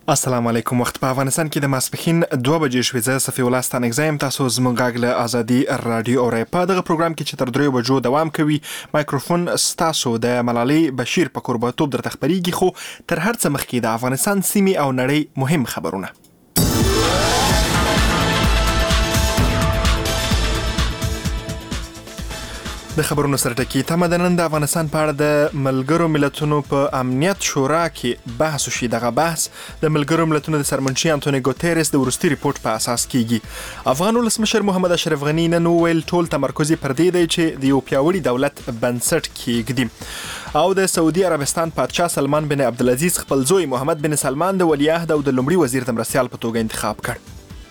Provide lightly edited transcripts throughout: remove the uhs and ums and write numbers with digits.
السلام علیکم. وخت په افغانستان کې د ماسپښین 2 بجې شوې. زه صفي الله ستانګزایم. تاسو زموږ غږ له ازادي رادیو اورئ. په دغه پروګرام کې چې تر 3 بجو دوام کوي، مایکروفون ستاسو د ملالۍ بشیر په قربانتوب درته خبرېږي. خو تر هر څه مخکې د افغانستان سیمې او نړۍ مهم خبرونه. د خبرونو سره ټکی تمه ده نن د افغانستان په اړه د ملګرو ملتونو په امنیت شورا کې بحث وشي. دغه بحث د ملګرو ملتونو د سرمنشي انټونی ګوتریس د وروستي ریپورت په اساس کیږي. افغان ولسمشر محمد اشرف غنی نن وویل ټول تمرکز پر دې دی چې د یو پیاوړي دولت بنسټ کیږدي. او د سعودي عربستان پادشاه سلمان بن عبدالعزیز خپل زوی محمد بن سلمان د ولیعهد او د لومړي وزیر د مرستیال په توګه انتخاب کړ.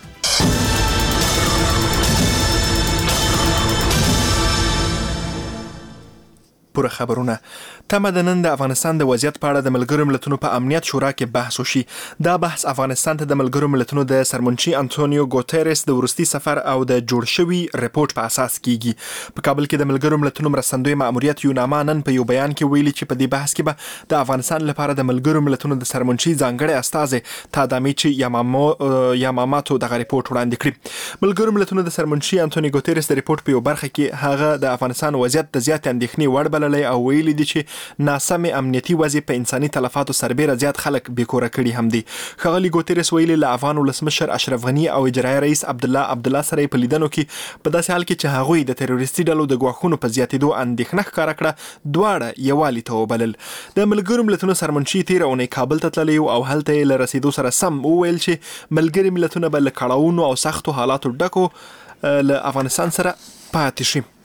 پوره خبرونه. تمه ده نن د افغانستان د وضعیت په اړه د ملګرو ملتونو په امنیت شورا کې بحث وشي. دا بحث افغانستان ته د ملګرو ملتونو د سرمنشي انټونیو ګوتریس د وروستي سفر او د جوړ شوي ریپورت په اساس کیږي. په کابل کې د ملګرو ملتونو مرستندوی ماموریت یوناما نن په یو بیان کې ویلي چې په دې بحث کې به د افغانستان لپاره د ملګرو ملتونو د سرمنشي ځانګړي استازي تادامیچی یاماماتو دغه ریپورت وړاندې کړی. ملګرو ملتونو د سرمنشي انټونی ګوتریس د ریپورت په یو برخه کې هغه د افغانستان وضعیت د زیات اندېښنې وړ او ویلي دي چې ناسمه امنیتي وضع په انساني تلفاتو سربېره زیات خلک بیکوره کړي هم دي. ښاغلي ګوتریس ویلي له افغان ولسمشر اشرف غنی او اجرایي رئیس عبدالله سره په لیدنو کې په داسې حال کې چې هغوی د تروریستي ډلو د ګواښونو په زیاتېدو اندېښنه ښکاره کړه، دواړه یووالي ته وبلل. د ملګرو ملتونو سرمنشي تېره اونۍ کابل ته تللی او هلته یې له رسېدو سره سم وویل چې ملګري ملتونه به له کړاوونو او سختو حالاتو ډکو له افغانستان سره پاتې شي.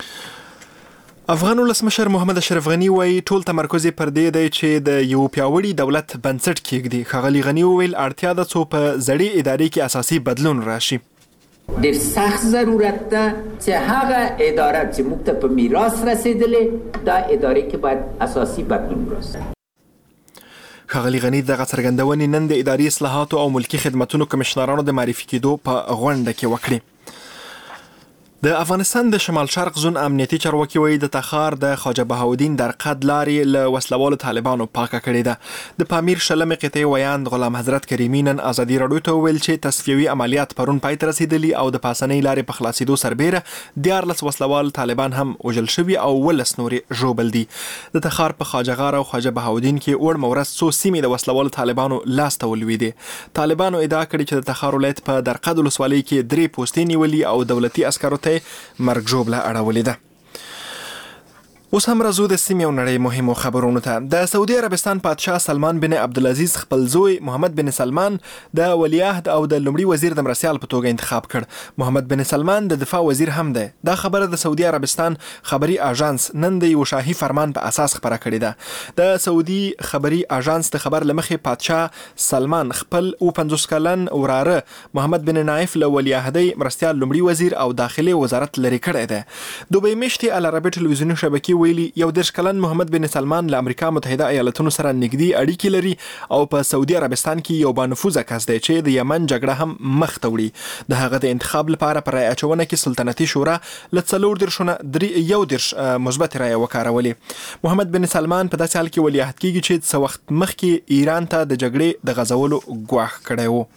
افغان ولسمشر محمد اشرف غنی وایي ټول تمرکز پر دې دی چې د یو پیاوړي دولت بنسټ کیږدي. ښاغلي غنی وویل اړتیا ده څو په زړې ادارې کې اساسي بدلون راشي. ډېر سخت ضرورت ده چې هغه اداره چې موږ ته په میراث رسېدلې دا ادارې کې باید اساسي بدلون راسي. ښاغلي غنی دغه څرګندونې نن د اداري اصلاحاتو او ملکي خدمتونو کمشنرانو د معرفي کېدو په غونډه کې وکړې. د افغانستان د شمال شرق زون امنیتي چارواکي وایي د تخار د خواجه بهاودین در قد لارې له وسلوالو طالبانو پاکه کړې ده. د پامیر شلمې قطعې ویاند غلام حضرت کریمي نن ازادي راډیو ته وویل چې تصفیوي عملیات پرون پای ته رسېدلي او د پاسنۍ لارې په خلاصېدو سربېره 14 وسلوال طالبان هم وژل شوي او 19 نورې ژوبل دي. د تخار په خواجه غار او خواجه بهاودین کې وړ مورز څو سیمې د وسلوالو طالبانو لاس ته ولوېدې. طالبانو ادعا کړې چې د تخار ولایت په درقد ولسوالۍ کې 3 پوستې نیولي او دولتي عسکرو مرګ ژوبله اړولې ده. اوس هم راځو د سیمې او نړۍ مهمو خبرونو ته. د سعودي عربستان پادشاه سلمان بن عبدالعزیز خپل زوی محمد بن سلمان د ولیعهد او د لومړي وزیر د مرستیال په توګه انتخاب کړ. محمد بن سلمان د دفاع وزیر هم دی. دا خبره د سعودي عربستان خبري اژانس نن د یو شاهي فرمان په اساس خبره کړې ده. د سعودي خبري اژانس د خبر لمخې پادشاه سلمان خپل 50 کلن وراره محمد بن نایف له ولیعهدۍ مرستیال لومړي وزیر او داخلي وزارت لري کړی دی. دوبۍ میشتي العربي ټلویزیوني شبکې ویلي 10 کلن محمد بن سلمان له امریکا متحده ایالاتونو سره نږدې اړیکې لري او په سعودي عربستان کې یو بانفوذه کس دی چې د یمن جګړه هم مخ ته وړي. د هغه د انتخاب لپاره پر رایه اچونه کې سلطنتي شورا له 41 مثبت رایه وکارولې. محمد بن سلمان په داسې حال کې ولیعهد کېږي چې څه وخت مخکې ایران ته د جګړې د غځولو ګواښ کړی و.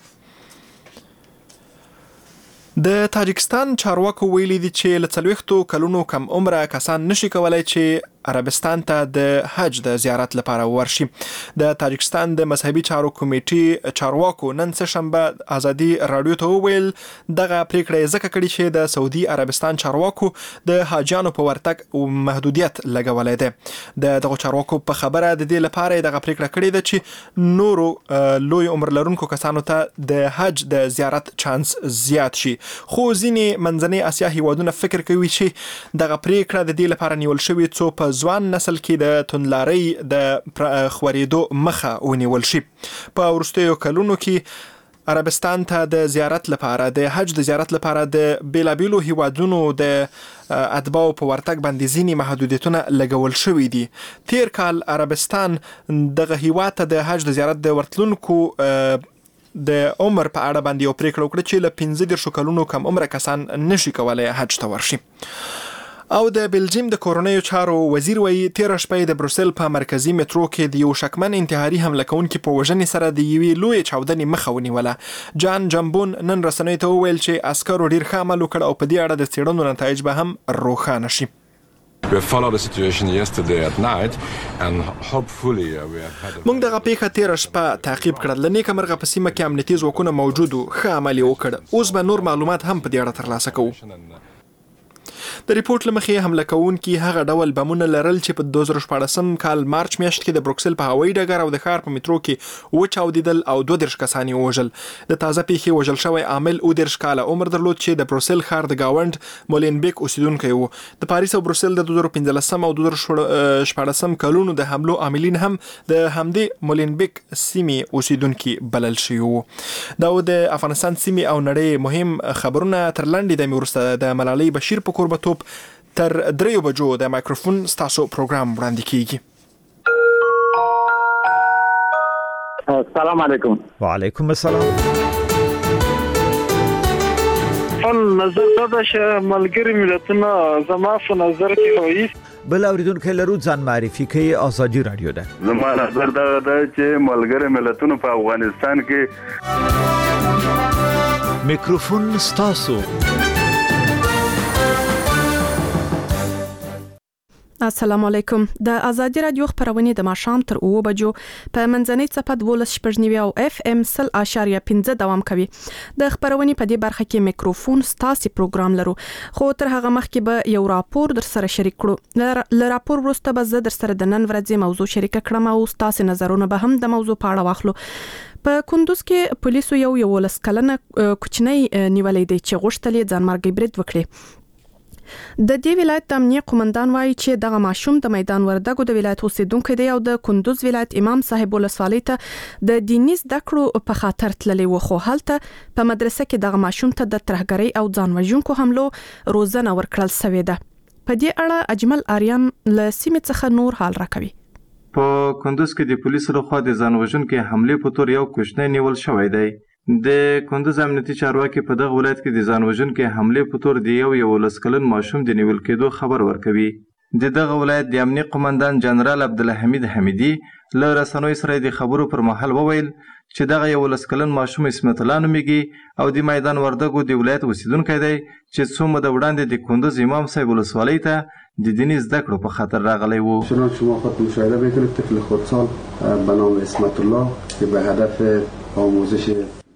د تاجکستان چارواکو ویلي دي چې له 40 کلونو کم عمره کسان نشي کولای چې عربستان ته د حج د زیارت لپاره ورشي. د تاجکستان د مذهبي چارو کمیټې چارواکو نن سه شنبه ازادي راډیو ته وویل دغه پریکړه ځکه کړې چې د سعودي عربستان چارواکو د حاجیانو په ورتګ محدودیت لګولای دی. د دغه چارواکو په خبره د دې لپاره دغه پریکړه کړې ده چې نورو لوی عمر لرونکو کسانو ته د حج د زیارت چانس زیات شي. خو ځینې منځنۍ اسیا هیوادونه فکر کوي چې دغه پریکړه د دې لپاره نیول شوې څو په ځوان نسل کې د توندلارۍ د خورېدو مخه ونیول شي. په وروستیو کلونو کې عربستان ته د زیارت لپاره د حج د زیارت لپاره د بیلابیلو هیوادونو د اتباعو په ورتګ باندې ځینې محدودیتونه لګول شوي دي. تیر کال عربستان دغه هیواد ته د حج د زیارت د ورتلونکو د عمر په اړه باندې یو پریکړه وکړه چې له 15 کلونو کم عمره کسان نشي کولای حج ته ورشي. او د بلجیم د کورونیو چارو وزیر وایي تیر شپه د بروسل په مرکزی مترو کې د یو شکمن انتحاري حمله کوونکي په وژنې سره د یوې لوی چاودنې مخه ونیوله. جان جمبون نن رسنیو ته وویل چې عسکرو ډیر ښه عمل وکړ او په دې اړه د څېړنو نتایج به هم روښانه شي. We followed the situation yesterday at night and hopefully we have had موږ دغه پیښه تیر شپه تعقیب کړل. لنیکه مرغه په سیمه کې امنیتي ځواکونه موجود وو، ښه عمل یې وکړ. اوس به نور معلومات هم په دې اړه ترلاسه کوو. د ریپورت لمخې حمله کوونکي هغه ډول بمونه لرل چې په 2014 کال مارچ میاشت کې د بروکسل په هوایي ډګر او د ښار په مترو کې وچاودیدل او 22 کسان یې وژل. د تازه پیښې وژل شوی عامل 19 کاله عمر درلود چې د بروسل ښار د گاوند مولینبیک اوسیدونکی و. د پاریس او بروسل د 2015 او 2014 کلونو د حملو عاملین هم د همدې مولینبیک سیمې اوسیدونکي بلل شوي وو. دا د افغانستان سیمې او نړۍ مهم خبرونه تر لاندې د وروسته د ملالۍ بشیر په کوربه تر 3 بجو د مایکروفون ستاسو پروګرام وړاندې کیږي. السلام علیکم. وعلیکم السلام. نظر دا چې ملګری ملتونه زما په نظر کې وایي بل اوریدونکو لرو ځان معرفي کوي. ازادي رادیو ده. زما نظر دا چې ملګری ملتونه په افغانستان کې میکروفون ستاسو. السلام علیکم. د ازادي رادیو خبرونه د ماښام تر 9 بجو په منځنۍ صفحه 12.9 او اف ام 0.5 دوام کوي. د خبرونه په دې برخه کې میکروفون ستاسو پروګرام لرو، خو تر هغه مخکې به یو راپور در سره شریک کړو. ل راپور وروسته به زه در سره د نن ورځې موضوع شریک کړم او ستاسو نظرونه به هم د موضوع په اړه واخلو. په کندوز کې پولیسو یو لسکلنه کوچنی نیولې دی چې غوښتل ځان مرګ برید وکړي. د دې ولایت د امنیت قومندان وایي چې دغه ماشوم د میدان وردګو د ولایت اوسیدونکو دی او د کندوز ولایت امام صاحب ولسوالۍ ته د دیني زده کړو په خاطر تللی و، خو هلته په مدرسه کې دغه ماشوم ته د ترهګرۍ او ځان وژونکو حملو روزنه ورکړل شوې ده. په دې اړه اجمل آریان له سیمې څخه نور حال راکوي. په کندوز کې د پولیسو لخوا د ځان وژونکو حملې په تور یو کوچنی نیول شوی دی. د کندوز امنیتي چارواکي په دغه ولایت کې د ځان وژونکو حملې په تور د یو لسکلن ماشوم د نیول کېدو خبر ورکوي. د دغه ولایت د امنیت قومندان جنرال عبدالحمید حمیدي له رسنیو سره د خبرو پر مهال وویل چې دغه یو لسکلن ماشوم اسمت الله نومیږي او د میدان وردګو د ولایت اوسیدونکی دی چې څو موده وړاندې د کندوز امام صاحب ولسوالۍ ته د دیني زده کړو په خاطر راغلی و. چنانچه شما خود مشاهده میکنید طفل خردسال به نام اسمت الله که به هدف آموزش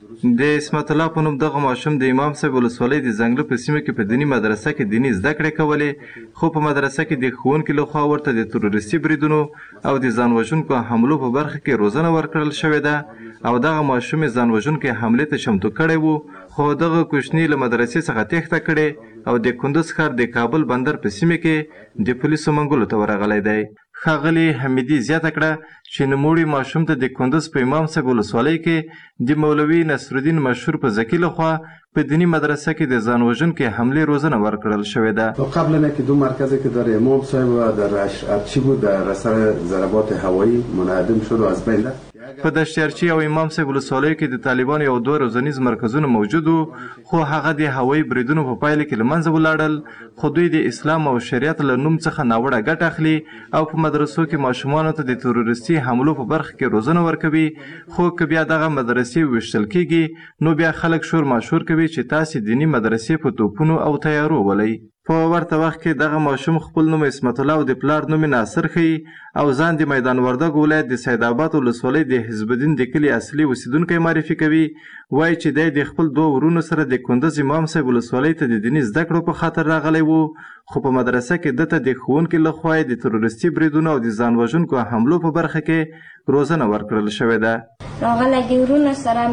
د اسمت الله په نوم دغه ماشوم د امام صاحب ولسوالۍ د ځنګله په سیمه کې په دیني مدرسه کې دیني زده کړې کولې، خو په مدرسه کې د ښوونکي لخوا ورته د تروریستي بریدونو او د ځان وژونکو حملو په برخه کې روزنه ورکړل شوې ده او دغه ماشوم ځان وژونکي حملې ته چمتو کړی و، خو دغه کوچنی له مدرسې څخه تېښته کړې او د کندوز ښار د کابل بندر په سیمه کې د پولیسو منګولو ته ورغلی دی. ښاغلي حمیدي زیاته کړه چې نوموړي ماشوم ته د کندوز په امام صاحب ولسوالۍ کې د مولوي نصرالدین مشهور په زکي لخوا په دینی مدرسه کې د ځان وژونکو حملې روزنه ورکړل شوې ده. قبل از اینکه دو مرکزی که در امام صاحب و در ارچی بود در اثر ضربات هوایی منهدم شد و از بین رفت. په دشتیارچی او امام صاحب ولسوالیو کې د طالبانو یو 2 روزنیز مرکزونه موجود وو، خو هغه د هوایي بریدونو په پایله کې له منځه ولاړل. خو دوی د اسلام او شریعت له نوم څخه ناوړه ګټه اخلي او په مدرسو کې ماشومانو ته د تروریستي حملو په برخه کې روزنه ورکوي. خو که بیا دغه مدرسې ویشتل کیږي نو بیا خلک شور ماشور کوي چې تاسې دیني مدرسې په توپونو او تیارو ولئ. په ورته وخت کې دغه ماشوم خپل نوم اسمت الله او د پلار نوم ناصر ښیي او ځان د میدان وردګ ولایت د سید آباد ولسوالۍ د حزب الدین د کلي اصلي اوسیدونکی معرفي کوي. وایي چې دی د خپل 2 ورونو سره د کندوز امام صاحب ولسوالۍ ته د دیني زده کړو په خاطر راغلی و، خو په مدرسه کې دته د ښوونکي لخوا د تروریستي بریدونو او د ځان وژونکو حملو په برخه کې روزنه ورکړل شوې ده. راغلی د ورونو سره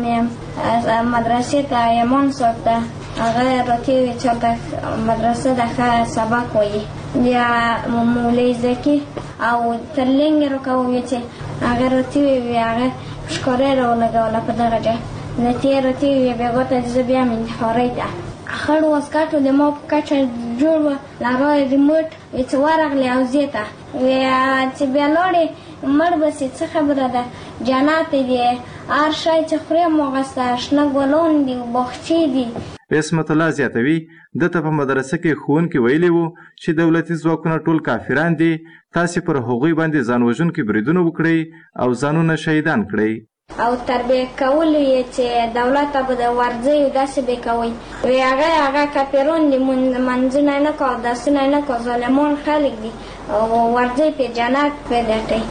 مې مدرسې ته امام صاحب ته هغه راته ویل چې د مدرسه د ښه سبق وایي بیا مولوي زکي او ترلنګ راکوي چې هغه راته ویل هغه ښکارې راولګوله په دغه ځای نتیجه راته ویل بیا ګوته زه بیا مې انتحارۍ ته خړ واسکټو د ما په کچه جوړ وه لرای ریموټ وی چې ورغلې او زه ته وی چې بیا لاړې مړ بسې څه خبره ده جنت دی هر شی چې خورې مغسته شنه ګلان دي باغچې دي. عصمت الله زیاتوي دته په مدرسه کې ښوونکي ویلي وو چې دولتي ځواکونه ټول کافران دي، تاسې پر هغوی باندې ځان وژونکي بریدونه وکړئ او ځانونه شهیدان کړئ. او تربیه کول یې چې دولت به د ورځي داسې به کوي وی هغه کافرون دي منځونه نه کو داسونه نه کو ظالمان خلک دي او ورځي په جنت پیدا کوي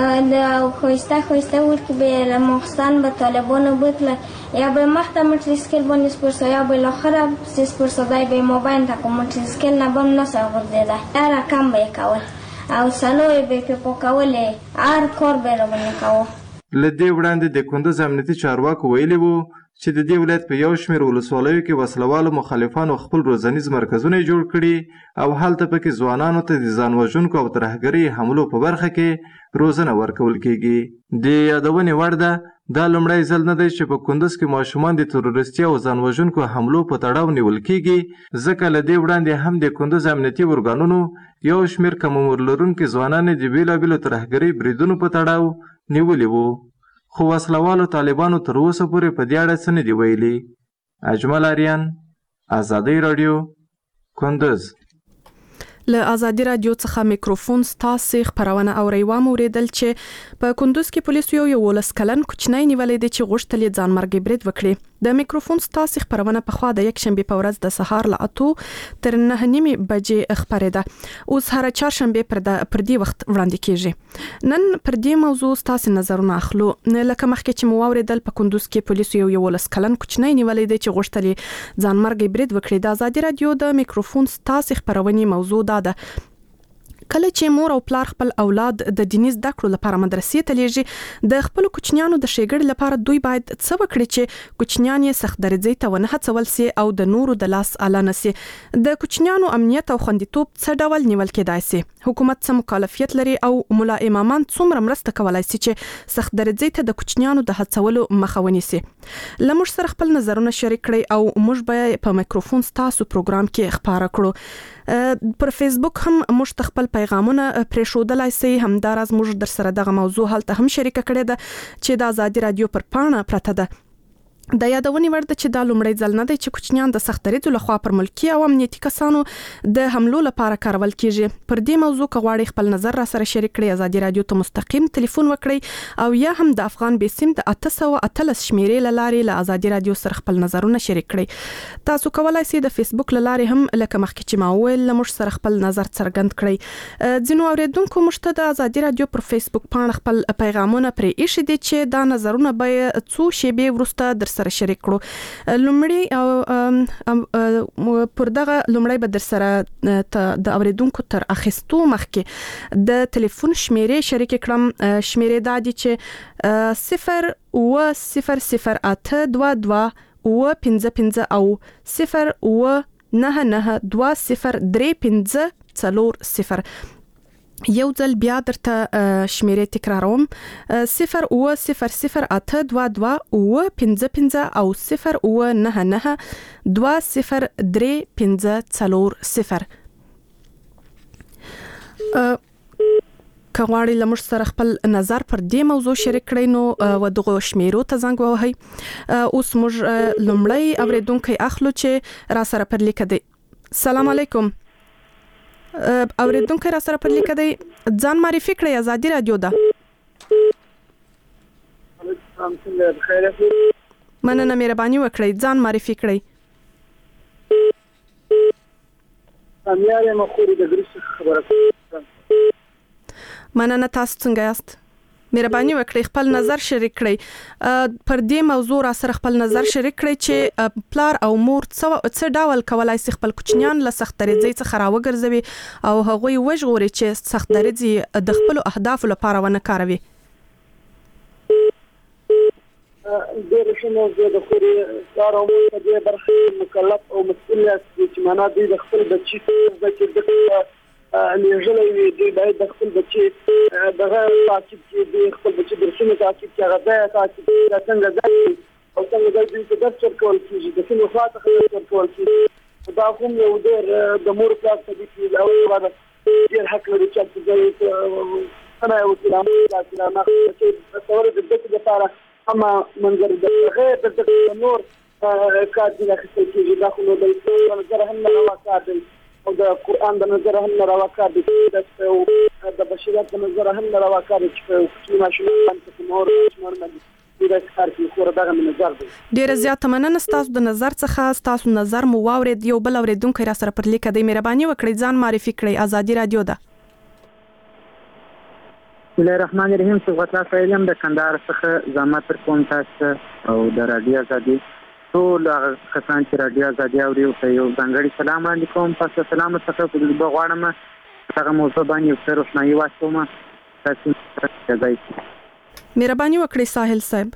د خوسته ورته به محسن به طالبانو بوتله یا به محکمه تسکیل باندې سپورس یا به اخر سپورس دای به موبایل تا کوم تسکیل نه بم نه ساغور دیده هر کم به کول او سلوی به په کول هر کار به باندې کوو. لدې وړاندې د کندوز امنیتي چارواکو ویلي وو چې د دې ولایت په یو شمېر ولسوالیو کې وسلوالو مخالفانو خپل روزنیز مرکزونه جوړ کړي او هلته پکې ځوانانو ته د ځان وژونکو او ترهګرۍ حملو په برخه کې روزنه ورکول کیږي. د یادونې وړ ده دا لومړی ځل نه دی چې په کندوز کې ماشومان د تروریستي او ځان وژونکو حملو په تړاو نیول کیږي، ځکه له دې وړاندې هم د کندوز امنیتي ارګانونو یو شمېر کم عمر لرونکي ځوانان د بېلابېلو ترهګرۍ بریدونو په تړاو نیولي وو، خو وسلوالو طالبانو تر اوسه پورې په دې اړه څه نه دي ویلي. اجمل آریان، ازادي راډیو، کندوز. له ازادي راډیو څخه میکروفون ستاسو خبرونه اوریوه موریدل چې په کندوز کې پولیسو یو ولس کلن کوچنی نیولې دي چې غوښتل ځان مرګ برید وکړي. د میکروفون ستاسو خبرونه په خوا د یک شنبه په ورځ د سهار له 8 تر 9:30 بجې خبرېده. اوس هر چهارشنبه پر دې وخت وړاندې کیږي. نن پر دې موضوع ستاسو نظرونه اخلو. لکه مخکې چې مو اوریدل په کندوز کې پولیسو یو ولس کلن کوچنی نیولې دي چې غوښتل ځان مرګ برید وکړي. د ازادي راډیو د میکروفون ستاسو خبرونه موضوع ده کله چې مور او پلار خپل اولاد د دیني زده کړو لپاره مدرسې ته لیږي، د خپل کوچنیانو د ښېګړې لپاره دوی باید څه وکړي چې کوچنیان یې سخت درجې ته ونه هڅول سي او د نورو د لاس اله نه سي. د کوچنیانو امنیت او خوندیتوب څه ډول نیول کېدای سي؟ حکومت څه مکلفیت لري او ملا امامان څومره مرسته کولای سي چې سخت درجې ته د کوچنیانو د هڅولو مخه ونیسي؟ لمر سره خپل نظرونه شریک کړئ او موږ به په میکروفون ستاسو پروګرام کې خبره کړو. پر فیسبوک هم موږ خپل پیغامونه پرېښودلای سي. همداراز موږ در سره دغه موضوع هلته هم شریک کړې ده چې د ازادي راډیو پر پاڼه پرته ده. د یادونې وړ ده چې دا لومړی ځل نه دی چې کوچنیان د سخت دریځو لخوا پر ملکي او امنیتي کسانو د حملو لپاره کارول کیږي. پر دې موضوع که غواړئ خپل نظر را سره شریک کړئ، ازادي راډیو ته مستقیم ټلیفون وکړئ او یا هم د افغان بیسیم د 813 شمیرې له لارې له ازادي راډیو سره خپل نظرونه شریک کړئ. تاسو کولای شئ د فیسبوک له لارې هم لکه مخکې چې ما وویل موږ سره خپل نظر څرګند کړئ. ځینو اوریدونکو موږ ته د ازادي راډیو پر فیسبوک پاڼه خپل پیغامونه پرې ایښي دي چې دا نظرونه به څو شیبې وروسته در سره شریک کړو. لومړی پر دغه لومړی به در سره د اوریدونکو تر اخیستو مخکې د ټلیفون شمیرې شریک کړم. شمیرې دا دي چې 0800822 او 099203540. یو ځل بیا درته شمیرې تکراروم: 0800822 او 099203540. که غواړئ له موږ سره خپل نظر پر دې موضوع شریک کړئ نو و دغه شمیرو ته زنګ ووهئ. اوس موږ لومړی اوریدونکی اخلو چې را سره پر لیکه دی. سلام علیکم. اوریدونکو را سره پر لیکه دی، ځان معرفي کړئ. ازادي راډیو ده. مننه، مهرباني وکړئ ځان معرفي کړئ. مننه، تاسو څنګه یاست؟ مهرباني وکړئ خپل نظر شریک کړئ. پر دې موضوع را سره خپل نظر شریک کړئ چې پلار او مور څه ډول کولای شي خپل کوچنیان له سخت درجې څخه راوګرځوي او هغوی وژغوري چې سخت درجې د خپل اهدافو لپاره ونه کاروي. ډېر ښه موضوع ده، خو پلار او مور په دې برخه مکلف او مسؤلیت دي چې معنا دوی د خپل بچي لیږلی وي. دوی باید د خپل بچي دغه تعقیب کړي، دوی خپل بچي درسونه تعقیب کړي، هغه ځای تعقیب کړي، دا څنګه ځای او څنګه ځای دوی ته درس ورکول کېږي، د کومې خوا څخه درس ورکول کېږي. دا هم یو ډېر د مور پلار ته دي چې د اول لپاره ډېر حق لري چې هلته ځای څنګه یې وکړي بچي د تصور د زده کړې لپاره هم منظر د غیر د زده کړې نور کار دي اخیستل کېږي دا خو نو د اسلام د نظر هم روا کار دی او د قرآن د نظر هم روا کار دی د بشریت د نظر هم روا کار دی چې په ماشومان باندې مور باندې د کار کې خور دغه نظر دی. ډیره زیاته مننه ستاسو د نظر څخه. ستاسو نظر مو واورید. یو بل اوریدونکو را سره پر لیک دی. مهرباني وکړئ ځان معرفي کړئ. ازادي رادیو ده. بسم الله الرحمن الرحیم. صبغت الله سایلم د کندهار څخه زحمت پر کوم تاسو او د رادیو ازادي ټول کسان چې رادیو ازادي اوري او یو ځانګړي سلام علیکم. پس سلام څخه په دې بغواړم هغه موضوع باندې یو څه روښنايي واچوم. تاسو ته مهرباني وکړئ ساحل صاحب.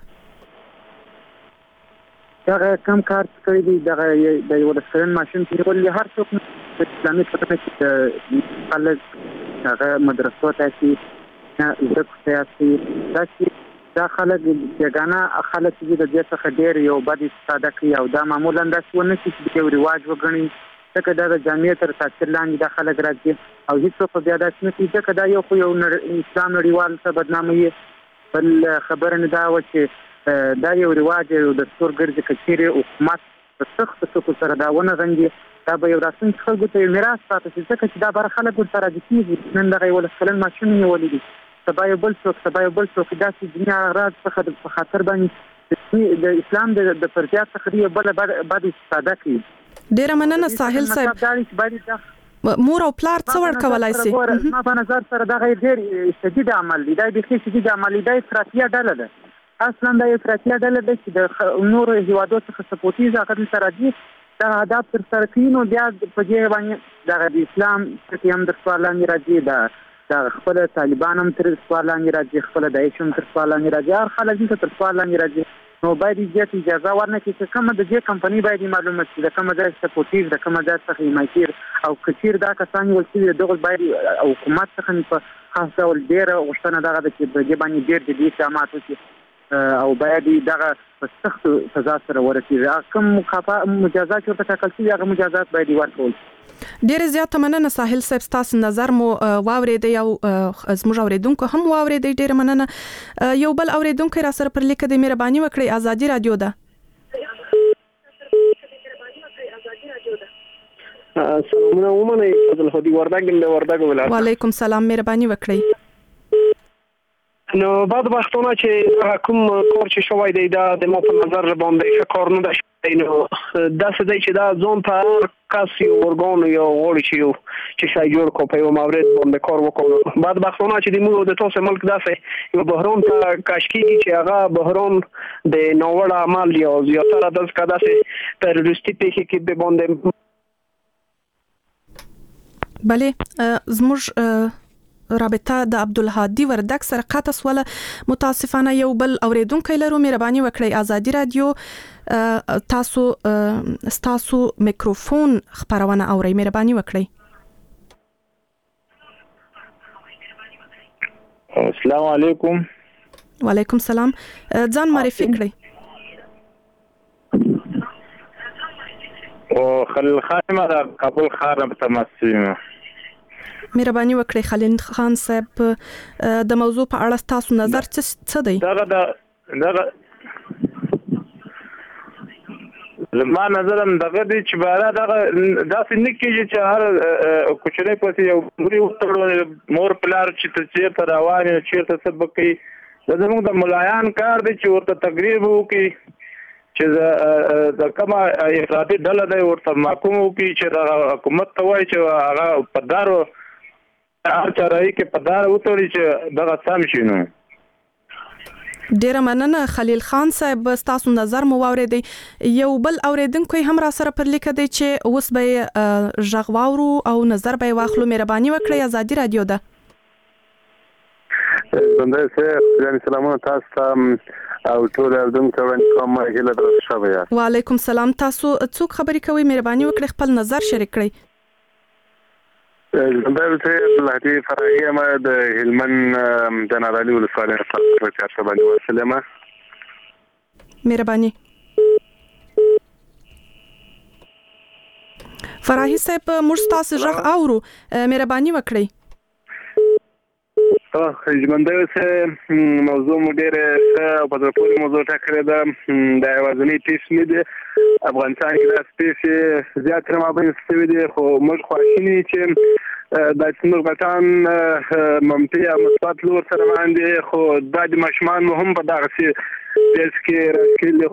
دا کم کار کوي د یو لسکرن ماشين په ولې هر څوک په اسلامي ټولنه کې خلک هغه مدرسو ته شي زکه سیاسي دا خلک دغه خلک چې د دې څخه ډېر یو بد استفاده کوي او دا معمولا د څونه چې یو رواج وګڼي ځکه دا د جامعیت تر تاثیر لاندې د خلک راځي او هیڅ په بیا داسې نه کیږي ځکه دا یو اسلام نړیوال څه بدنامي بل خبره نه دا و چې دا یو رواج او د ستور ګرځي کچيري حکومت په سخت څه سره دا ونه غندي دا به یو راتلونکي خلکو ته میراث پاتې شي ځکه چې دا بر خلک ورسره کیږي نن دغه یو لسکلن ماشين نیولې دي سبا یو بل څوک داسې دنیا راز څخه د خاطر باندې د اسلام د پرځات څخه دی بل بد استفاده کوي. ډیره مننه ساحل صاحب. مور او پلار څه ورکولای شي؟ ما په نظر سره دا غیر شدید عمل دی. دا د شدید عمل دی. افراطیه ډله ده. اصلا دا افراطیه ډله ده چې د نور هیوادو څخه سپورټیز هغه سره دي دا آداب تر سره کوي نو بیا په دې باندې د اسلام چې هم د سوالان راځي دا خپل طالبان هم تر سوالان راځي خپل داعش هم تر سوالان راځي هر خلک دې تر سوالان راځي نو باید دې اجازه ورنه چې کومه د دې کمپنی باید معلومه شي د کومه ځای سپورټیز د کومه ځای څخه حمایتیر او کثیر دا کسان ولسی دغه باید حکومت څخه په خاص ډول ډیر غوښتنه دغه چې د دې باندې ډیر د دې اقدامات وکړي او باید دغه په سخت سزا سره ورسیږي. کوم مجازات ورته ټاکل شوي هغه مجازات باید ورکول. ډیره زیاته مننه ساحل صاحب. تاسو نظر مو واورېدی او زموږ اوریدونکو هم واورېدی. ډیره مننه. یو بل اوریدونکو را سره پر لیک دی. مهرباني وکړئ. ازادي رادیو ده. سلامونه ومنئ. فضل هدي وردګ ولایت. وعلیکم سلام. مهرباني وکړئ. نو بعد وختونه چې کوم کور چې شوی دی دا د مو په نظر باندې کار نه ده شوی نو دا څه دی چې دا ځون په کس یو ورګون یو غوړي چې شای جوړ کو په یو مورد باندې کار وکړو. بعد وختونه چې د مو د توسه ملک داسې یو بحران ته کاشکیږي چې هغه بحران د نوړ عمل یا زیاتره د داسې تروریستي پیښې کې به باندې بله زموږ رابطه د عبدالهادي وردګ سره قطع سواله. متاسفانه یو بل اوریدونکو لرو. مهرباني وکړئ. ازادي رادیو تاسو میکروفون خبرونه اورئ. مهرباني وکړئ. السلام علیکم. وعلیکم السلام. ځان معرفي کړئ. او خلیل خان ما کابل خار متمسیم. مهرباني وکړئ خلیل خان صاحب. د موضوع په اړه تاسو نظر څه دی؟ دغه لما نظرم دغه دي چې بارا دغه داسې نه کېږي چې هر کوچنی پسې یو موري وتړو مور پلار چې ته چیرته روان یې چیرته سبق کوي زموږ د ملایان کار دی چې ورته تقریر وکړي چې د کومه افراطي ډله دی ورته محکوم وکړي چې حکومت ته وایي چې هغه په دارو هر چاره‌ای کې په دار وتړي چې دغه سم شي. نو ډیره مننه خلیل خان صاحب. تاسو نظر مو واورېدی. یو بل اوریدونکو هم را سره پر لیک دی چې اوس به ژغ واورو او نظر به واخلو. مهرباني وکړئ. ازادي رادیو ده. بنده سه سلامونه تاسو ته او ټول اوریدونکو باندې کوم هیله درته شوی. وعلیکم السلام. تاسو څوک خبرې کوي؟ مهرباني وکړئ خپل نظر شریک کړئ. دلته لهدي فرعي ما د هلمند د نارالي ولسوالۍ په چارچه باندې وسلمه. مهرباني. فرعي صاحب موږ تاسو ژغ اورو. مهرباني وکړئ. ژوندۍ اوسه موضوع مو ډېره ښه او په زړه پورې موضوع ټاکلې ده. د یوازینۍ پیښ نه دي افغانستان کې داسې پیښې زیات رامابین شوي دي، خو موږ خواشیني چې دا چې موږ غټان منفي او مثبت لور سره روان دي، خو دا د ماشومان مو هم په دغسې پیښ کې راښکلي.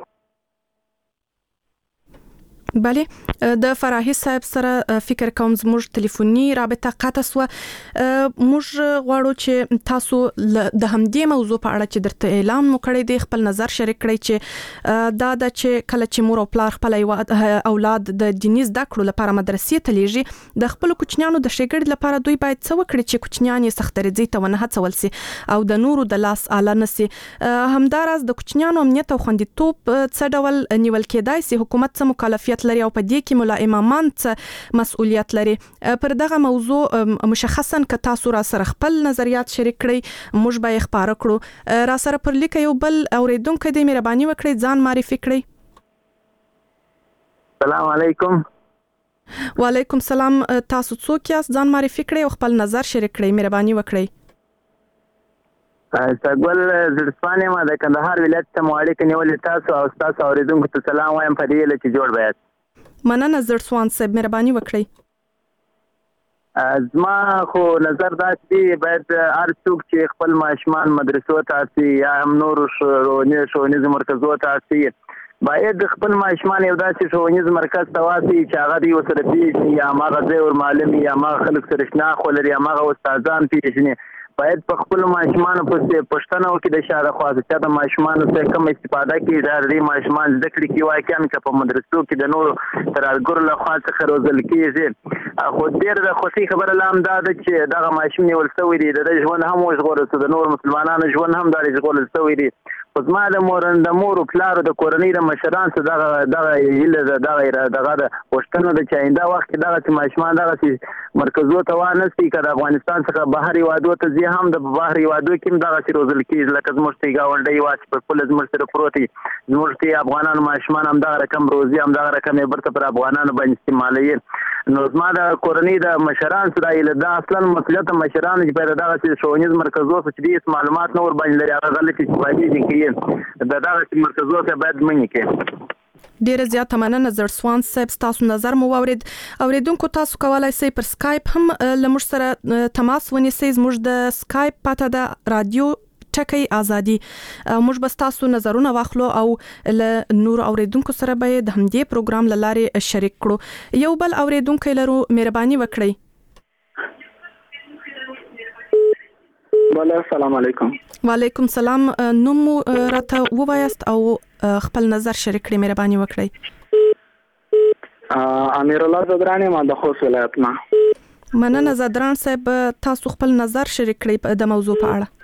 بله د فراهي صاحب سره فکر کوم زموږ ټلیفوني رابطه قطع سو. موږ غواړو چې تاسو د همدې موضوع په اړه چې درته اعلان مو کړی دی خپل نظر شریک کړئ چې دا د چې کله چې مور او پلار خپل اولاد د دیني زده کړو لپاره مدرسې ته لیږي د خپل کوچنیانو د ښېګړې لپاره دوی باید څه وکړي چې کوچنیان یې سخترځي ته ونه هڅول سي او د نورو د لاس آله نسي. همداراز د کوچنیانو امنیت او خوندیتوب څه ډول نیول کېدای سي، حکومت څه مکلفیت لري او په دې کې ملا امامان څه مسؤلیت لري. پر دغه موضوع مشخصا که تاسو را سره خپل نظریات شریک کړئ موږ به یې خپاره کړو. را سره پر لیک یو بل اوریدونکو دې مهرباني وکړئ ځان معرفي کړئ. السلام علیکم. وعلیکم السلام. تاسو څوک یاست؟ ځان معرفي کړئ او خپل نظر شریک کړئ. مهرباني وکړئ. سګل زړسپانې ما د کندهار ولایت ته مو اړیکه نیولې. تاسو او تاسو اوریدونکو ته سلام وایم په دې چې جوړ بیات. مننه زړسوان صاحب، مهرباني وکړئ. زما خو نظر دا چې باید هر څوک چې خپل ماشومان مدرسو ته اسی یا هم نور ښوونیز مرکزو ته اسی باید خپل ماشومان یو داسې ښوونیز مرکز ته واسي چې هغه دوی ورسره پیژني، یا هماغه ځای ورمعلم یا هماغه خلک سره شناخت ولري، هماغه استادان پیژني. باید په خپل ماشومانو پسې پوښتنه وکړي د شا رخوا چې د ماشومانو څخه کوم استفاده کوي، دا د ماشومان زده کړې کې واقعا که په مدرسو کې د نورو ترهګرو لخوا څخه روزل کېږي. خو ډېر د خوښۍ خبره لا هم دا ده چې دغه ماشوم نیول شوی دی، د ژوند هم وژغورل شو، د نورو مسلمانانو ژوند هم دا ژغورل شوی دی. خو زما د مور او پلارو د کورنۍ د مشرانو څخه دغه هیله ده، دغه د پوښتنه ده چې آینده وخت کې دغسې ماشومان دغسې مرکزو ته وانهسي، که د افغانستان څخه بهر هېوادو ته ځي هم د بهر هېوادو کې هم دغسې روزل کېږي، لکه زموږ ته ګاونډی هېواد چې په خپله زموږ سره پروت دی، زموږ ته افغانانو ماشومان همدغه رقم روزي، همدغه رقم یې بیرته پر افغانانو باندې استعمالوي. نو زما د کورنۍ د مشرانو سره هیله ده، اصلا مسؤلیت مشرانو چې باید دغسې ښوونیز مرکزو څخه چې ډېر معلومات نه ورباندې لري هغه غلطې استفادې چې کوي د دغسې مرکزو ته باید منع کړي. ډیره زیاته مننه زړسوان صاحب، تاسو نظر مو واورید. اوریدونکو تاسو کولای شئ پر سکایپ هم لمر سره تماس ونیسئ. زموږ د سکایپ پته د رادیو ټکی ازادي. موږ به تاسو نظرونه واخلو او له نور اوریدونکو سره به د همدې پروګرام لاره شریک کړو. یو بل اوریدونکو لرو، مهرباني وکړئ. بله السلام علیکم. وعلیکم السلام. نوم راته ووایاست او خپل نظر شریک کړئ. مهرباني وکړئ. امیر الله زدران ما د خوست ولایت نه. مننه زدران صاحب، تاسو خپل نظر شریک کړئ د موضوع په اړه.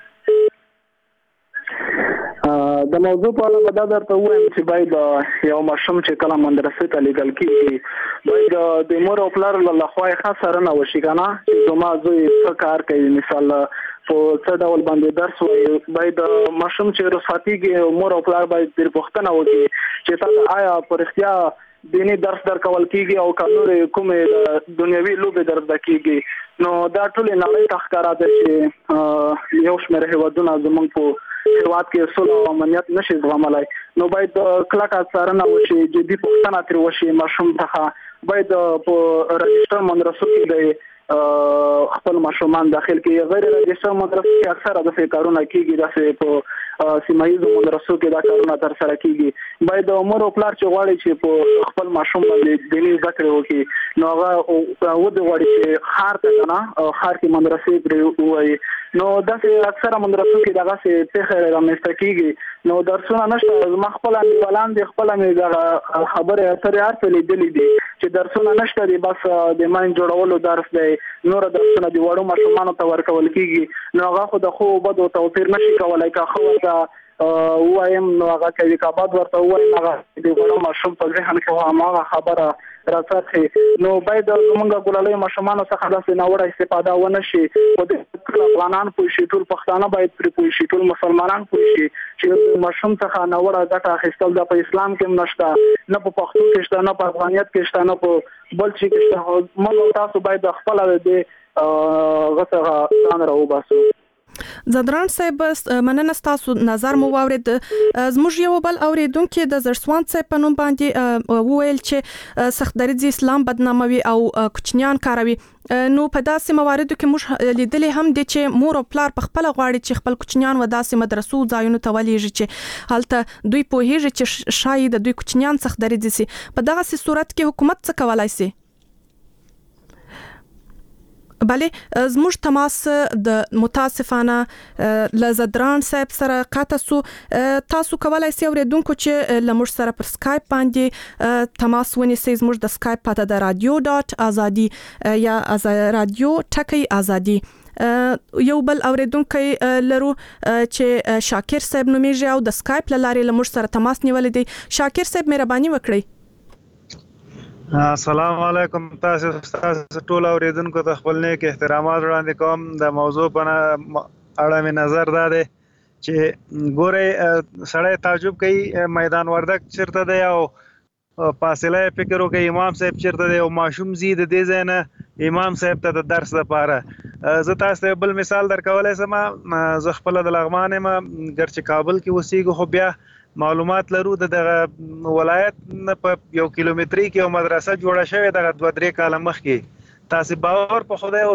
د موضوع په اړه به دا درته ووایم چې باید یو ماشوم چې کله مدرسې ته لیږل کېږي باید د مور او پلار له خوا یې ښه څارنه وشي که نه، چې زما زوی څه کار کوي، مثال په څه ډول باندې درس وایي. باید ماشوم چې رخصتېږي مور او پلار باید ترې پوښتنه وکړي چې تا آیا په رښتیا دیني درس درکول کېږي او که نورې کومې دنیوي لوبې در زده کېږي. نو دا ټولې نړۍ ته ښکاره ده چې یو شمېر هېوادونه زموږ په هېواد کې صلح او امنیت نشي زغملی. نو باید کلکه څارنه وشي، جدي پوښتنه ترې وشي ماشوم څخه. باید په رجسټر مدرسو کې د خپل ماشومان داخل کې، غیر رجسټر مدرسو کې اکثره داسې کارونه کېږي، داسې په سیمه ییزو مدرسو کې دا کارونه ترسره کېږي. باید مور او پلار چې غواړي چې په خپل ماشوم باندې دیني زده کړې وکړي نو هغه ودې غواړي چې ښار ته که نه ښار کې مدرسې پرې ووایي. نو داسې اکثره مدرسو کې دغسې پیښې رامنځته کېږي. نو درسونه نشته. زما خپل انډیوالان دي، خپله مې دغه خبرې اترې هر څه لیدلي دي چې درسونه نشته دي، بس د ماین جوړولو درس دی، نور درسونه د وړو ماشومانو ته ورکول کېږي. نو هغه خو د ښو بدو توپیر نشي کولی. که ښه ورته ووایم نو هغه کوي، که بد ورته ووایم هغه د وړو ماشوم په ذهن کې هماغه خبره راڅرخي. نو باید زمونږ ګلالۍ ماشومانو څخه داسې ناوړه استفاده ونه شي. خو ټول افغانان پوه شي، ټول پښتانه باید پرې پوه شي، ټول مسلمانان پوه شي چې ماشوم څخه ناوړه ګټه اخیستل دا په اسلام کې هم نشته، نه په پښتو کې شته، نه په افغانیت کې شته، نه په بل شي کې شته. موږ تاسو باید خپله د هغه څخه ځان راوباسو. زدران صاحب مننه تاسو نظر مو واورید زموږ یو بل اوریدونکو د زرسوان صاحب په نوم باندې وویل چې سخت دریځ اسلام بدناموي او کوچنیان کاروي نو په داسې مواردو کې موږ لیدلې هم دي چې مور او پلار په خپل غواړي چې خپل کوچنیان و داسې مدرسو ځایونو ته ولېږي چې هلته دوی پوهیږي چې شاید دوی کوچنیان سخت دریځ سي په دغه صورت کې حکومت څه کولای سي بله زموږ تماس د متاسفانه لزدران صاحب سره قطع سو تاسو کولای سئ اوریدونکو چې لمر سره پر سکایپ باندې تماس ونیسئ زموږ د سکایپ پته د radio.azadi یا رادیو ټکی ازادي یو بل اوریدونکو لرو چې شاکر صاحب نومیږي او د سکایپ لارې لمر سره تماس نیولې دی شاکر صاحب مهرباني وکړئ السلام علیکم تاسو ټول اوریدونکو ته خپل نیک احترامات وړاندې کوم د موضوع په اړه مې نظر ده چې ګوره سړی تعجب کوي میدان وردک چیرته دی او فاصله فکر وکړي امام صاحب چیرته دی او ماشوم زی د دې ځای نه امام صاحب ته د درس لپاره زه تاسو ته بل مثال درکولای سم زه خپل د لغمان ما ګرچې کابل کې اوسېږم خو بیا معلومات لرو د ولایت نه په 1 کیلومتري کې یو مدرسه جوړه شوې د 2-3 کال مخکې تاسو باور په خدای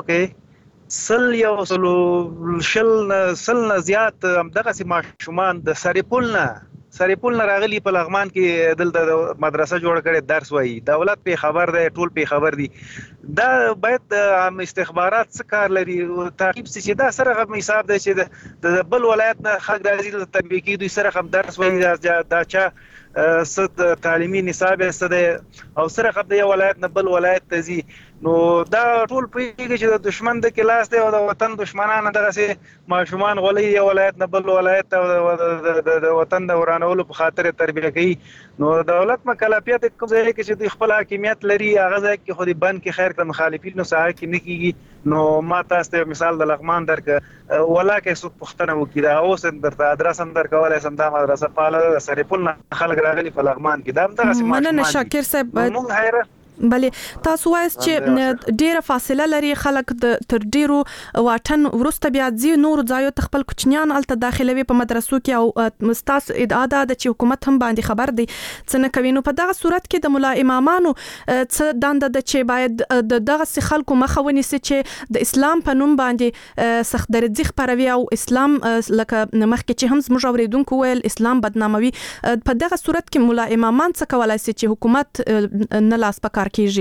وکړئ سل نه زیات دغه سي ماشومان د سریپول نه راغلي په لغمان کې دلته مدرسه جوړ کړي درس وایي دولت په خبر دی ټول په خبر دي دا باید استخبارات څه کار لري تعقیب سي دا سره غو حساب دی چې د بل ولایت نه خلک راځي د تطبیقي دوی سره هم درس وایي دا چا صد تعلیمي نصاب است او سره خپ د ولایت نه بل ولایت ته زی نو دا ټول پیږي چې د دشمن د کلاس دی او د وطن دشمنانو دغه سي ماشومان غولي یو ولایت نه بل ولایت د وطن د ورانولو په خاطر تربیه کوي نو دولت مکلفیت کوم ځای کې چې د خپل حاکمیت لري هغه ځای کې خو د بند کې خیر ک مخالفینو سره کې نه کیږي نو ما تاسو ته مثال د لغمان درک ولاکه سو پښتنه وکړه اوس درته ادرس هم درکولای سم دا مدرسه پاله سریپل خلک راغلي په لغمان کې دا هم دغه مننه شاکر صاحب بله تاسو وایي چې ډیره فاصله لري خلک تر ډیرو واټن ورسته بیا ځي نور ځایو ته خپل کوچنیان الته داخلوي په مدرسو کې او مستاس ادعا ده چې حکومت هم باندې خبر دی څه نه کوي نو په دغه صورت کې د مولا امامانو څه دنده ده چې باید دغه خلکو مخه ونیسي چې د اسلام په نوم باندې سخت درځي خبروي او اسلام لکه مخکې چې هم زموږ اوریدونکو ویل اسلام بدناموي په دغه صورت کې مولا امامان څه کولای شي چې حکومت نه لاس پکار کیږي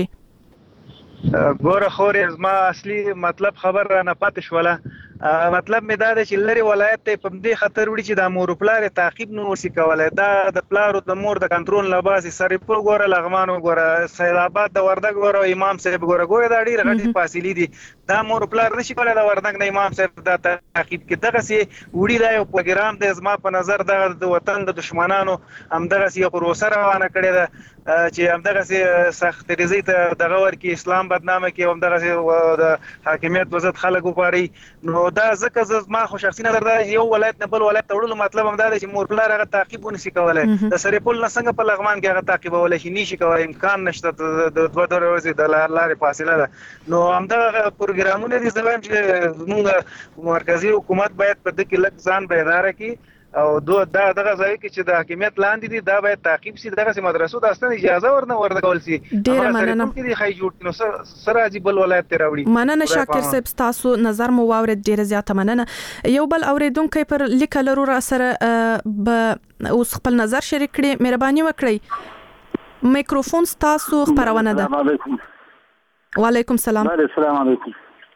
ګوره خورې زما اصلي مطلب خبر را نه پاتې شوله مطلب مې دا دی چې لري ولایت ته په دې خطر وړي چې د مور پلار تعقیب نه ورسي کولای دا د پلار او د مور د کنټرول نه باسي سریپور ګوره لغمان ګوره سید آباد د وردګ ګوره امام صاحب ګوره دا ډېر غټي فاصلې دي دا مور پلار نشي کولای د وردګ نه امام صاحب دا تعقیب کې دغه سي وړي دا یو پروګرام دی زما په نظر د وطن د دشمنانو هم دغه سي پروسه روانه کړې ده چې هم دغه سي سخت ریزي ته دغه ورکی اسلام بدنامه کې هم دغه سي د حاکمیت وزت خلک وپاري نو دا ځکه ما خو شخصي نظر دا یو ولایت نه بل ولایت ته وړلو مطلب هم دا دی چې مور پلار هغه تعقیب ونشي کولای د سریپول نه څنګه په لغمان کې هغه تعقیبولی شي نشي کولای امکان نشته د 2 ورځې د لارې فاصله ده نو همدغه پروګرامونه دي چې موږ مرکزی حکومت باید په دې کې لږ ځان بیدار کړي او دا دغه ځای کې چې د حاکمیت لاندې دي دا باید تعقیب شي دغه مدرسو د اصلا اجازه ورکول شي ډیره مننه کې دي خای جوړ نو سره اجي بل ولایت ته راوړي مننه شاکر صاحب تاسو نظر مو واورید ډیره زیاته مننه یو بل اوریدونکو پر لیکل را سره به اوس خپل نظر شریک کړي مهرباني وکړئ میکروفون تاسو خبرونه ده السلام علیکم وعلیکم السلام السلام علیکم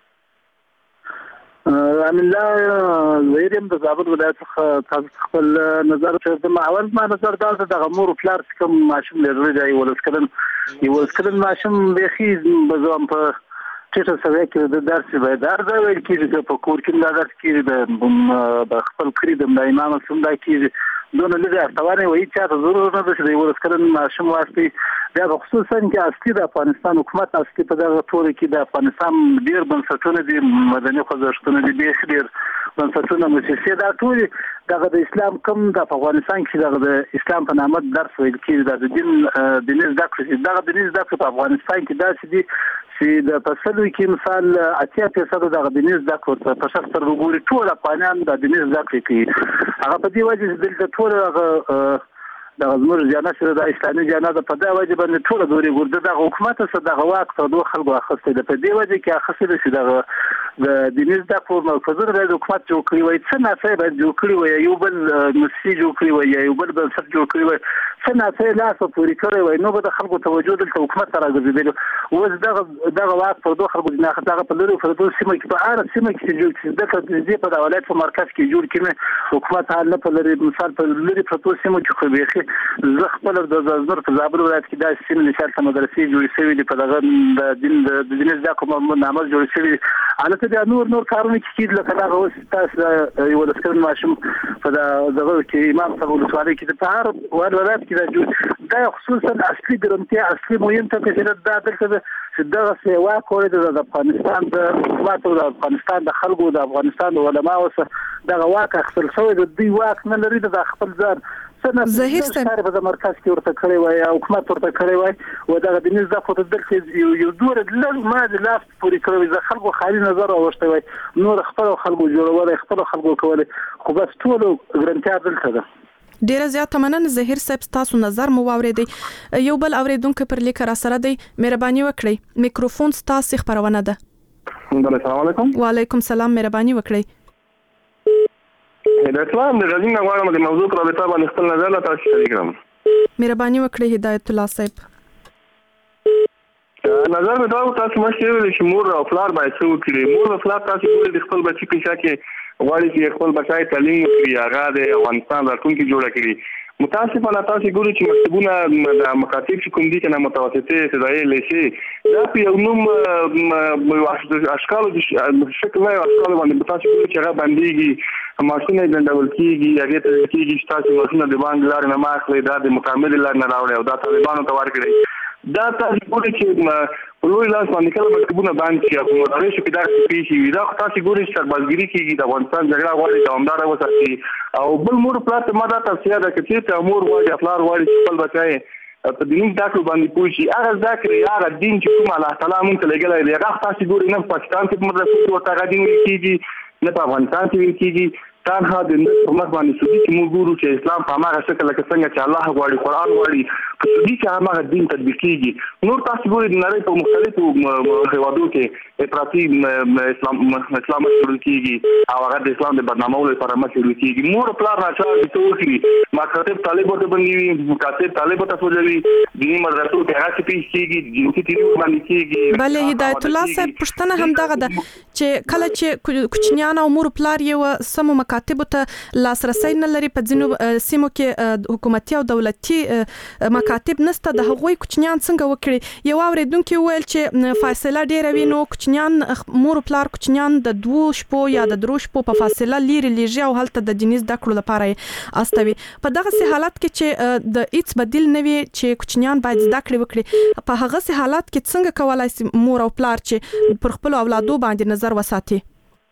امین الله زیرم د زابل ولایت څخه خپل نظر ته اول ما نظر دا د غمور پلار کوم ماشوم لري دی ولسکرن ماشوم بخي بزوم په ټیټه سوي کې د درس به دا ویل کېږي په کور کې دا درس کې د خپل کړی د امام سم دا کې دونه لږه ارتوانه وایي چې تاسو ضرور نه ده چې ولسکرن ماشوم واسطي دا خصوصا چې اصلي د افغانستان حکومت اصلي په دغه تور کې د افغانستان ډیر بنسټونه دي مدني خوځښتونه دي ډیر بنسټونه مؤسسې دا ټول دغه د اسلام کوم د افغانستان کې دغه د اسلام په نامه درس ویل کېږي د دین زده کړې دغه دین زده کړې په افغانستان کې داسې دي چې د فصلو کې مثال 80% د دیني زده کړو په شخص تر وګوري ټول افغانان د دیني زده کړې کوي هغه په دې وجه چې د ټول د زموږ جنات سره د اسلامي جنات په دا وجه باندې ټول دوري ګرځي د حکومت سره د واک ته دوه خلکو اخستې ده په دې وجه کې اخستې شي د دیني زده کړو مرکزونه د حکومت جوړ کړی وي څه نه څه به جوړ کړی وي یو بل مسجد جوړ کړی وي یو بل څه جوړ کړی وي څه نه څه لا څه پوری کړی وي نو به د خلکو توجه د حکومت سره ګرځېدل اوس دغه واک په دوه خلکو نه خدای په لوري په دوه سیمه کې په اړه سیمه کې جوړ کړي د دې په ولایت په مرکز کې جوړ کړي حکومت حال په لوري مثال په لوري په دوه سیمه کې خو به زه خپل د زابل په زابل ولایت کې د سیمې نشاط مدرسې جوړې شوې دي په دغه د دیني زده کړو نامه جوړ شوې البته د نور کارونه کې لکه دا اوس تاسو یو د سکرین ماشوم په دغه کې امام صاحب ولسوالۍ کې په هر ولایت کې دا خصوصا اصلي ګرامتیا اصلي مهم ته چې دا دلته چې دغه سیوا کوي د افغانستان د حکومت او د افغانستان د خلکو د افغانستان د علماو سره دغه واک اخیستل شوی د دوی واک نه لري د خپل ځان ظاهر صاحب په مرکز کې ورته کړی وای او حکومت ورته کړی وای او دا د نيز د فوټ دلته یو دور د ما د لاس پوری کړی د خلکو خالي نظر اوښته وای نور خپل خلکو جوړول خپل خلکو کول خو بس ټول ګرانتیا دلته ده ډیره زیاته مننه ظاهر صاحب تاسو نظر مو واوریدي یو بل اوریدونکو پر لیک را سره دی مهرباني وکړئ میکروفون تاسو خبرونه ده السلام علیکم وعلیکم السلام مهرباني وکړئ د اسلام د غزین غواړم د موضوع پر اړه باندې خپل نظر تاسو شریک کړم مهرباني وکړئ هدایت الله صاحب نظر مې دا تاسو مشه چې مور او فلار باید څه وکړي مور او فلار تاسو ګورئ د خپل بچی په شکه غواړي چې خپل بچای تعلیم وکړي هغه د افغانستان راتلونکي جوړ کړي متاسفانه تاسو ګورئ چې مکتبونه د مکاتب چې کوم دي کنه متوسطه ابتدائي لیسې دا په یو نوم اشکال د شکل نه اشکال باندې تاسو ګورئ چې هغه باندېږي ماشینه ګندول کیږي هغه ته کیږي چې تاسو ماشینه د باندې لار نه ماخلي دا د مکمل لار نه راوړي او دا طالبانو ته ورکړي دا تاسو ګورئ چې لوی لاس باندې کله مکتبونه باندې چې حکومت لري چې دا پیښې دا تاسو ګورئ چې سربازګری کیږي د افغانستان جګړه غواړي دوامدار وساتي او بل مور پلاټ ماده تفسیر ده چې امور غواړي خپل غواړي خپل بچای په دین تاسو باندې پوښي هغه ذکر هغه دین چې کوم الله تعالی مونږ ته لګلای دی هغه تاسو ګورئ نه پاکستان کې مدرسې او تاګه دین کیږي نه په افغانستان کې کیږي تنها د نن په باندې سودي چې موږ ګورو چې اسلام په هغه شکل کې څنګه چې الله غواړي قران غواړي په سودي کې هغه دین تطبیق کیږي نور تاسو ګورئ د نړۍ په مختلفو هیوادو کې افراطي اسلام شروع کیږي او هغه د اسلام د برنامه‌و لپاره شروع کیږي مور پلان راځي چې وکړي مکاتب طالبو ته باندې مکاتب طالبو ته سوځوي دیني مدرسو کې هغه پیښ کیږي جنسي تیری باندې کیږي بله هدایت الله صاحب پښتنه هم دغه ده چې کله چې کوچنیان او مور پلار یو سمو مکاتب ته لاسرسي نه لري په ځینو سیمو کې حکومتي او دولتي مکاتب نسته د هغوی کوچنیان څنګه وکړي یو اوریدونکو ویل چې فاصله ډیره وي نو کوچنیان مور پلار کوچنیان د 2 شپو یا د 3 شپو په فاصله لري لږه او هلته د دیني زده کړو لپاره استوي په دغه سي حالت کې چې د هیڅ بدیل نه وي چې کوچنیان باید زده کړې وکړي په هغه سي حالت کې څنګه کولای شي مور او پلار چې پر خپل اولادو باندې نظر وساتي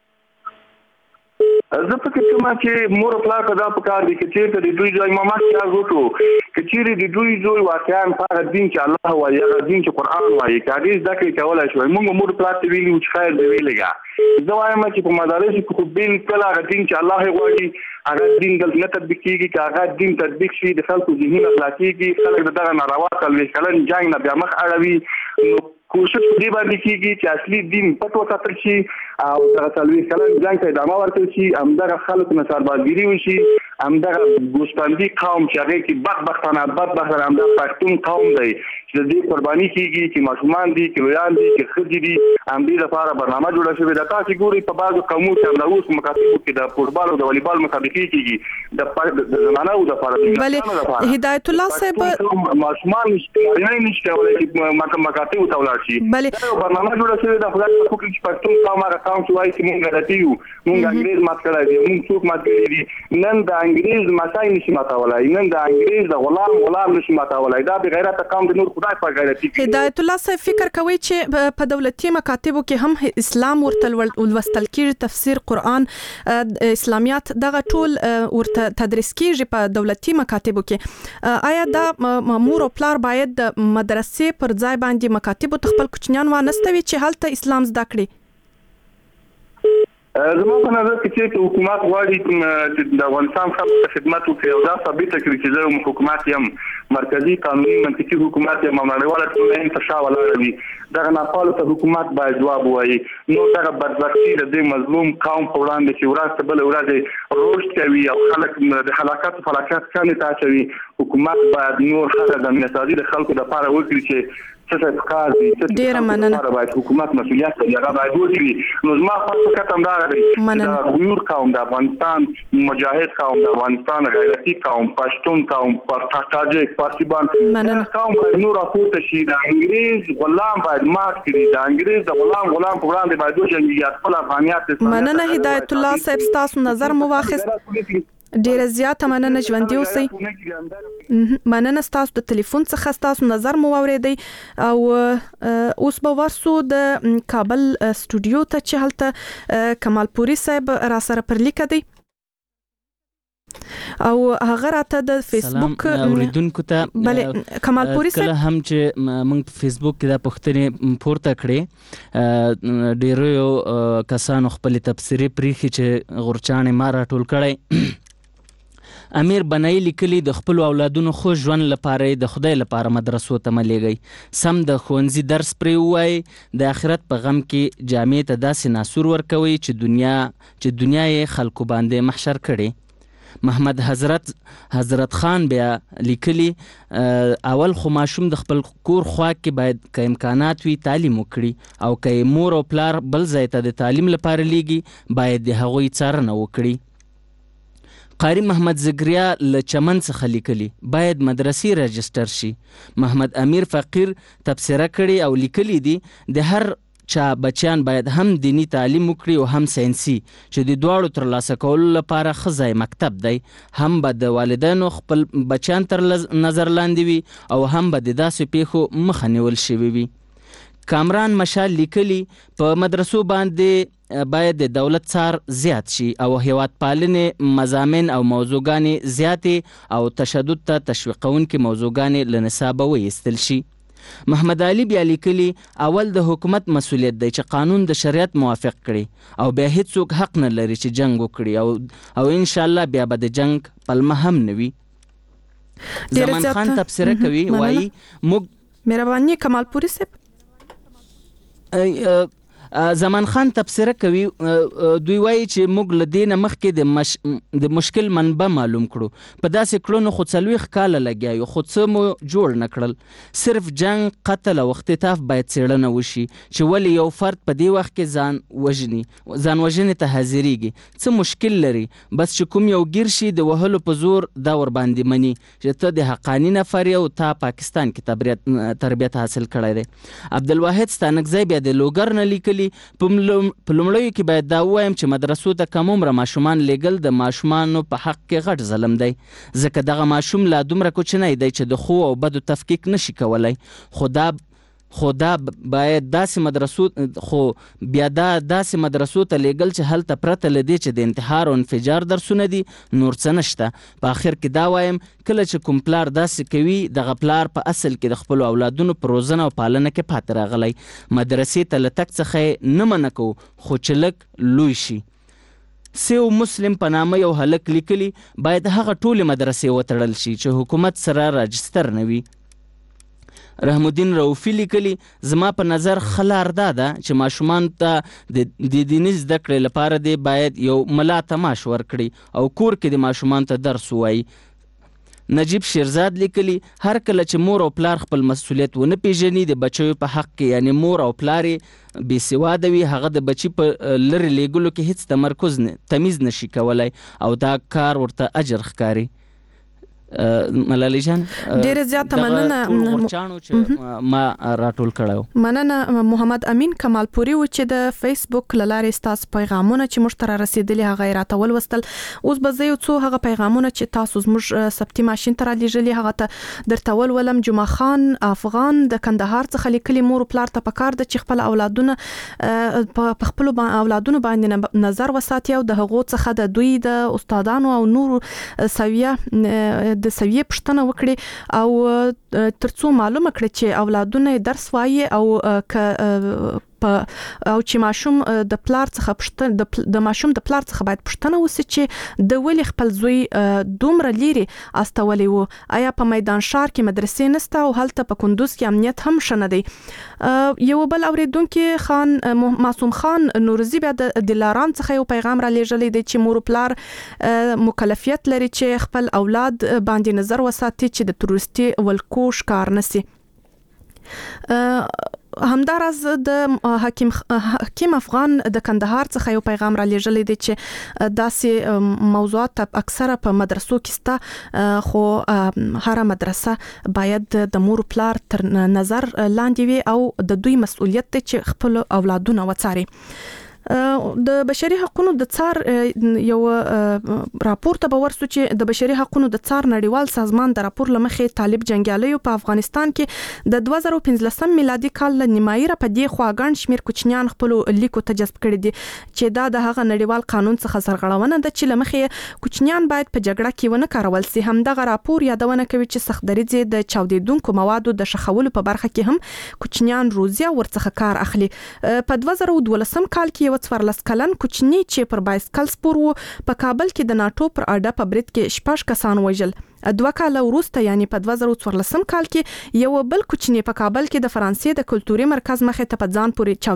زه فکر کوم چې مور پلار کدا په کار دي چې د دوی ځای ماما کار وکړو چې د دوی ځای واقعا په دین چې الله وایي هغه دین چې قران وایي کاږي ځکه کولای شو موږ مور پلار ته ویلو چې خیر دی ویلګا زه وایم چې په مدارس کې خو بل کله هغه دین چې الله غواړي هغه دین د نه تطبیق کیږي هغه دین تطبیق شي د خلکو ذهنونه خلاصيږي خلک دغه ناروا کول کلن جنگ نه بیا مخ اړوي نو کوشش دی باندې کیږي چې اصلي دین پټو ساتل شي او دغه تلوي کلن جنگ ته ادامه ورکړي شي همدغه خلک نه سربازګری وشي همدغه ګوشتندي قوم چې هغه کې بدبختانه همدغه پښتون قوم دی چې دې قرباني کیږي چې ماشومان دي چې لویان دي چې خځې دي همدې لپاره برنامه جوړه شوې ده تاسو ګورئ په بعضو قومو چې اوس مکاتبو کې د فوټبال او د والیبال مسابقې کیږي د زنانه او د فرد بله هدایت الله صاحب ماشومان نشته ولې چې مکاتبو ته ولاړ شي بله برنامه جوړه شوې ده خدای په کوم چې پښتون قوم هغه قوم چې وایي چې موږ غلطي یو موږ انګريز مات کړی دی موږ څوک مات کړی دي نن د انګريز ماتای نشي ماتولای نن د انګريز د غلام نشي ماتولای دا به غیرت قوم د نور خدای په غیرت هدایت الله صاحب فکر کوي چې په دولتي مکاتبو کې هم اسلام ورته ولوستل کیږي تفسیر قران اسلامیات دغه ټول ورته تدریس کیږي په دولتي مکاتبو کې آیا دا مامور او پلار باید د مدرسې پر ځای باندې مکاتبو ته خپل کوچنیان وانستوي چې هلته اسلام زده کړي؟ زما په نظر کې چې حکومت غواړي چې د افغانستان خلکو خدمت وکړي او دا ثابت کړي چې زه حکومت یم مرکزی قانوني منطقي حکومت یم نړیواله ټولنه په شا ولاړه وي. دغه ناپاله ته حکومت باید جواب ووایي. نو دغه بدبختي د دې مظلوم قوم په وړاندې چې ورځ بله ورځ رشد کوي او خلک د هلاکت فلاکت کانې ته اچوي، حکومت باید نور هغه د امنیتي د خلکو لپاره وکړي چې څه ښکار دي ډېره مننه. باید حکومت مسؤلیت لري، هغه باید وکړي. نو زما فکر هم دا دی د غیور قوم د افغانستان مجاهد قوم د افغانستان غیرتي قوم پښتون قوم تاجک پارسیبان قوم باید نور راپورته شي. د انګریز غلام باید مات کړي، د انګریز د غلام په وړاندې باید وجنګي خپل افغانیت. مننه هدایت الله صاحب، ستاسو نظر مو واخیست. ډیره زیاته مننه، ژوندي اوسئ. مننه ستاسو د تلیفون څخه، ستاسو نظر مو واوریدئ. او اوس به ورسو د کابل سټوډیو ته چې هلته کمال پوري صاحب را سره پر لیکه دی او هغه راته د فیسبوک اوریدونکو ته بله کمال پوري صاحب کله هم چې موږ په فیسبوک کې دا پوښتنې پورته کړې، ډیرو کسانو خپل تبصرې پریخي چې غورچانې ما راټول کړی. امیر بنای لیکلی د خپل اولادونو خو ژوند لپاره د خدای لپاره مدرسو ته ملېږي، سم د ښوونځي درس پرې ووایي، د آخرت په غم کې جامې ته داسې ناسور ورکوي چې دنیا یې خلکو باندې محشر کړي. محمد حضرت خان بیا لیکلی اول خو ماشوم د خپل کور خوا کې باید که امکانات وي تعلیم وکړي، او که مور او پلار بل ځای ته د تعلیم لپاره لیږي باید د هغوی څارنه وکړي. قاری محمد زګریا له چمن څخه لیکلی باید مدرسې رجسټر شي. محمد امیر فقیر تبصره کړي او لیکلی دي د هر چا بچیان باید هم دینی تعلیم وکړي او هم ساینسي، چې د دواړو ترلاسه کولو لپاره ښه ځای مکتب دی. هم به د والدینو خپل بچیان تر نظر لاندې وي او هم به د داسې پیښو مخه نیول شوي وي. کامران مشال لیکلی په مدرسو باندې باید د دولت څار زیات شي او هیواد پالنې مضامین او موضوعګانې زیاتې او تشدد ته تشویقونکې موضوعګانې له نصابه وایستل شي. محمد علي بیا لیکلی اول د حکومت مسؤلیت دی چې قانون د شریعت موافق کړي او بیا هیڅوک حق نه لري چې جنگ وکړي او ان شاء الله بیا به د جنگ پلمه هم نه وي. زمان خان تبصره کوي وایي موږ مهرباني کمال پوري صاحب زمان خان تبصره کوي، دوی وایي چې موږ له دې نه مخکې د مشکل منبع معلوم کړو، په داسې کړنو خو 40 کاله لګیا یو خو څه مو جوړ نه کړل. صرف جنگ، قتل او اختطاف باید څېړنه وشي چې ولې یو فرد په دې وخت کې ځان وژنې ته حاضرېږي، څه مشکل لري، بس چې کوم یو ګیر شي د وهلو په زور دا ورباندې مني چې ته د حقاني نفر یې او تا پاکستان کې تربیت حاصل کړی دی. عبدالواحد ستانکزی بیا د لوګر نه لیکلي په لومړیو کې باید دا ووایم چې مدرسو ته کم عمره ماشومان لیږل د ماشومانو په حق کې غټ ظلم دی، ځکه دغه ماشوم لا دومره کوچنی دی چې د ښو او بدو تفکیک نشي کولی. خو دا باید داسې مدرسو ته لیږل چې هلته پرته له دې چې د انتحار او انفجار درسونه دي نور څه نشته. په آخر کې دا وایم کله چې کوم پلار داسې کوي دغه پلار په اصل کې د خپلو اولادونو په روزنه او پالنه کې پاتې راغلی. مدرسې ته له تګ څخه نه منع کوو خو چې لږ لوی شي. سیو مسلم په نامه یو هلک لیکلی باید هغه ټولې مدرسې وتړل شي چې حکومت سره راجستر نه وي. رحم الدین رؤفي لیکلی زما په نظر ښه لار دا ده چې ماشومانو ته د دیني زده کړې لپاره دی باید یو ملا ته معاش ورکړي او کور کې د ماشومانو ته درس ووایي. نجیب شیرزاد لیکلی هر کله چې مور او پلار خپل مسؤلیت ونه پیژني د بچیو په حق کې، یعنی مور او پلار یې بې سواده وي، هغه د بچي په لرې لیږلو کې هیڅ تمیز نشي کولی او دا کار ورته اجر ښکاري. ملالۍ جان ډیره زیاته مننه غورچانو چې ما راټول کړو. مننه محمد امین کمال پوري و چې د فیسبوک له لارې ستاسو پیغامونه چې موږ ته رسیدلي هغه یې راته ولوستل. اوس به زه یو څو هغه پیغامونه چې تاسو زموږ ثبتي ماشین ته رالیږلي هغه ته درته ولولم. جمعه خان افغان د کندهار څخه لیکلي مور او پلار ته پکار ده چې خپل اولادونه په خپل اولادونو باندې نظر وساتي او د هغو څخه د دوی د استادانو او نورو سویه د سویې پوښتنه وکړي او ترڅو معلومه کړي چې اولادونه درس وایي او او چې ماشوم د پلار څخه پوښتنه د ماشوم د پلار څخه باید پوښتنه وشي چې د ولې خپل زوی دومره لري استولې وو. آیا په میدان ښار کې مدرسې نشته او هلته په کندوز کې امنیت هم شنه دی؟ یو بل اوریدونکو خان معصوم خان نورزی بیا د دلارام څخه یو پیغام را لېږلی دی چې مور پلار مکلفیت لري چې خپل اولاد باندې نظر وساتي چې د تروریستي ولکو ښکار نشي. همدارز د حکیم افغان د کندهار څخه یو پیغام را لېږلی دی چې داسې موضوعات اکثره په مدرسو کې سته، خو هر مدرسه باید د مور پلار تر نظر لاندې وي او د دوی مسؤلیت دی چې خپل اولادونه وڅاري. د بشري حقوقو د څار یو راپور ته ورسو چې د بشري حقوقو د څار نړیوال سازمان د راپور لمخې طالب جنگیالیو په افغانستان کې د 2015 میلادي کال ل نیمایي را په دې خواګان شمیر کوچنیان خپل لیکو ته جذب کړي دي چې دا د هغه نړیوال قانون څخه سرغړونه ده چې لمخې کوچنیان باید په جګړه کې ونه کارول سي. همدغه راپور یادونه کوي چې سختدریځ د چاودیدونکو موادو د شخولو په برخه کې هم کوچنیان روزي ورڅخه کار اخلي. په 2012 کال کې 14 کلن کوچنی چې پر بایسکل سپور وو په کابل کې د ناتو پر اډه په برید کې 6 کسان وژل. 2 کال وروسته یعنی په 2014 کال کې یو بل کوچنی په کابل کې د فرانسې د کلتوري مرکز مخې ته په ځان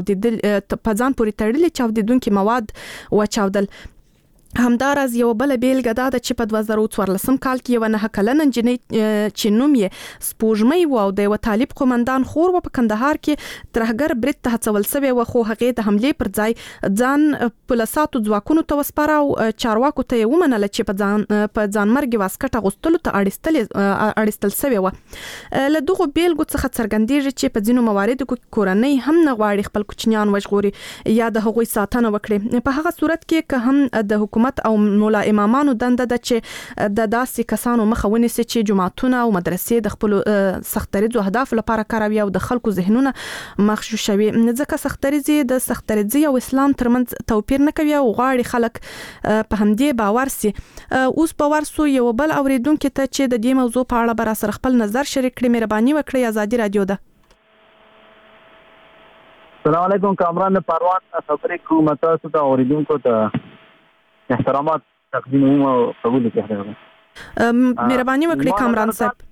پورې تړلي چاودیدونکو مواد وچاودل. همدارز یو بل بیلګه دا ده چې په 2014 کال کې یو 9 کلنه نجلۍ چې نوم یې سپوږمۍ و او د یو طالب قومندان خور و په کندهار کې ترهګر برید ته هڅول سوی و، خو هغه د حملې پر ځای ځان پولیساتو ځواکونو ته وسپاره او چارواکو ته ومنله چې په ځان مرګ واسکټ غوښتلو ته اړیستل سوی و. له دغه بیلګو څخه څرګندېږي چې په ځینو مواردو کې کورنۍ هم نه غواړي خپل کوچنیان وژغوري یا د هغوی ساتنه وکړي. په هغه صورت کې که هم د حکومت او مولا امامانو دنده ده چې د داسې کسانو مخه ونیسي چې جماعتونه او مدرسې د خپل سختدریځو اهداف لپاره کاروي او د خلکو ذهنونه مغشوشوي. ځکه سختدریځ د سختدریځ او اسلام ترمنځ توپیر نه کوي او غواړي خلک په همدې باور سي. اوس باور سو یو بل اوریدونکو ته چې د دې موضوع په اړه بر سره خپل نظر شریک کړي مهرباني وکړئ. آزادي رادیو ده. السلام علیکم کامران پروان خبرې کوم تاسو ته اوریدونکو ته احترامات تقدیم او قبول کړم. مهرباني وکړئ کامران صاحب.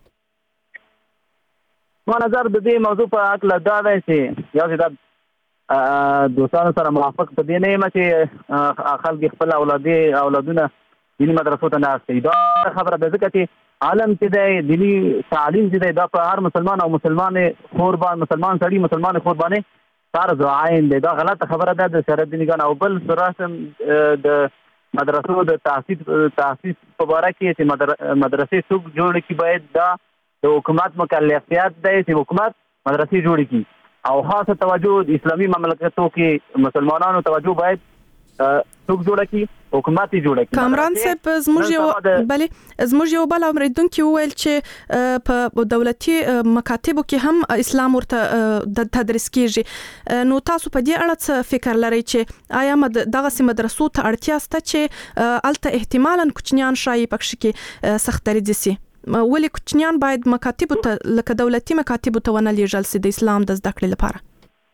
ما نظر د دې موضوع په اړه دا دی چې یا چې دوستانو سره موافق په دې نه یم چې خلک خپل اولادونه دیني مدرسو ته نه استي. دا خبره ده ځکه چې عالم چې دی دیني تعلیم چې دی دا په هر مسلمان او مسلمان خور باندې مسلمان سړي مسلمان خور باندې فرض عین دی. دا غلطه خبره ده د شرعي دینګان او بل سره د مدرسو د تاسیس په اړه کې چې مدرسې څوک جوړ کی باید دا د حکومت مکلفیت دی چې حکومت مدرسې جوړ کی او خاصه توجه د اسلامي مملکتونو کې مسلمانانو توجه باید څوک جوړ کی حکومت جوړ کی. کامران صاحب زموږ یو بل اوریدونکو ویل چې په دولتي مکاتبو کې هم اسلام ورته د تدریس کیږي. نو تاسو په دې اړه څه فکر لرئ چې آیا دغه مدرسو ته اړتیا شته چې الته احتمالاً کوچنیان شایي پکښ کې سختدریځ سي؟ ولې کوچنیان باید مکاتبو ته لکه دولتي مکاتبو ته ونه لیږل سي د اسلام د زده کړې لپاره؟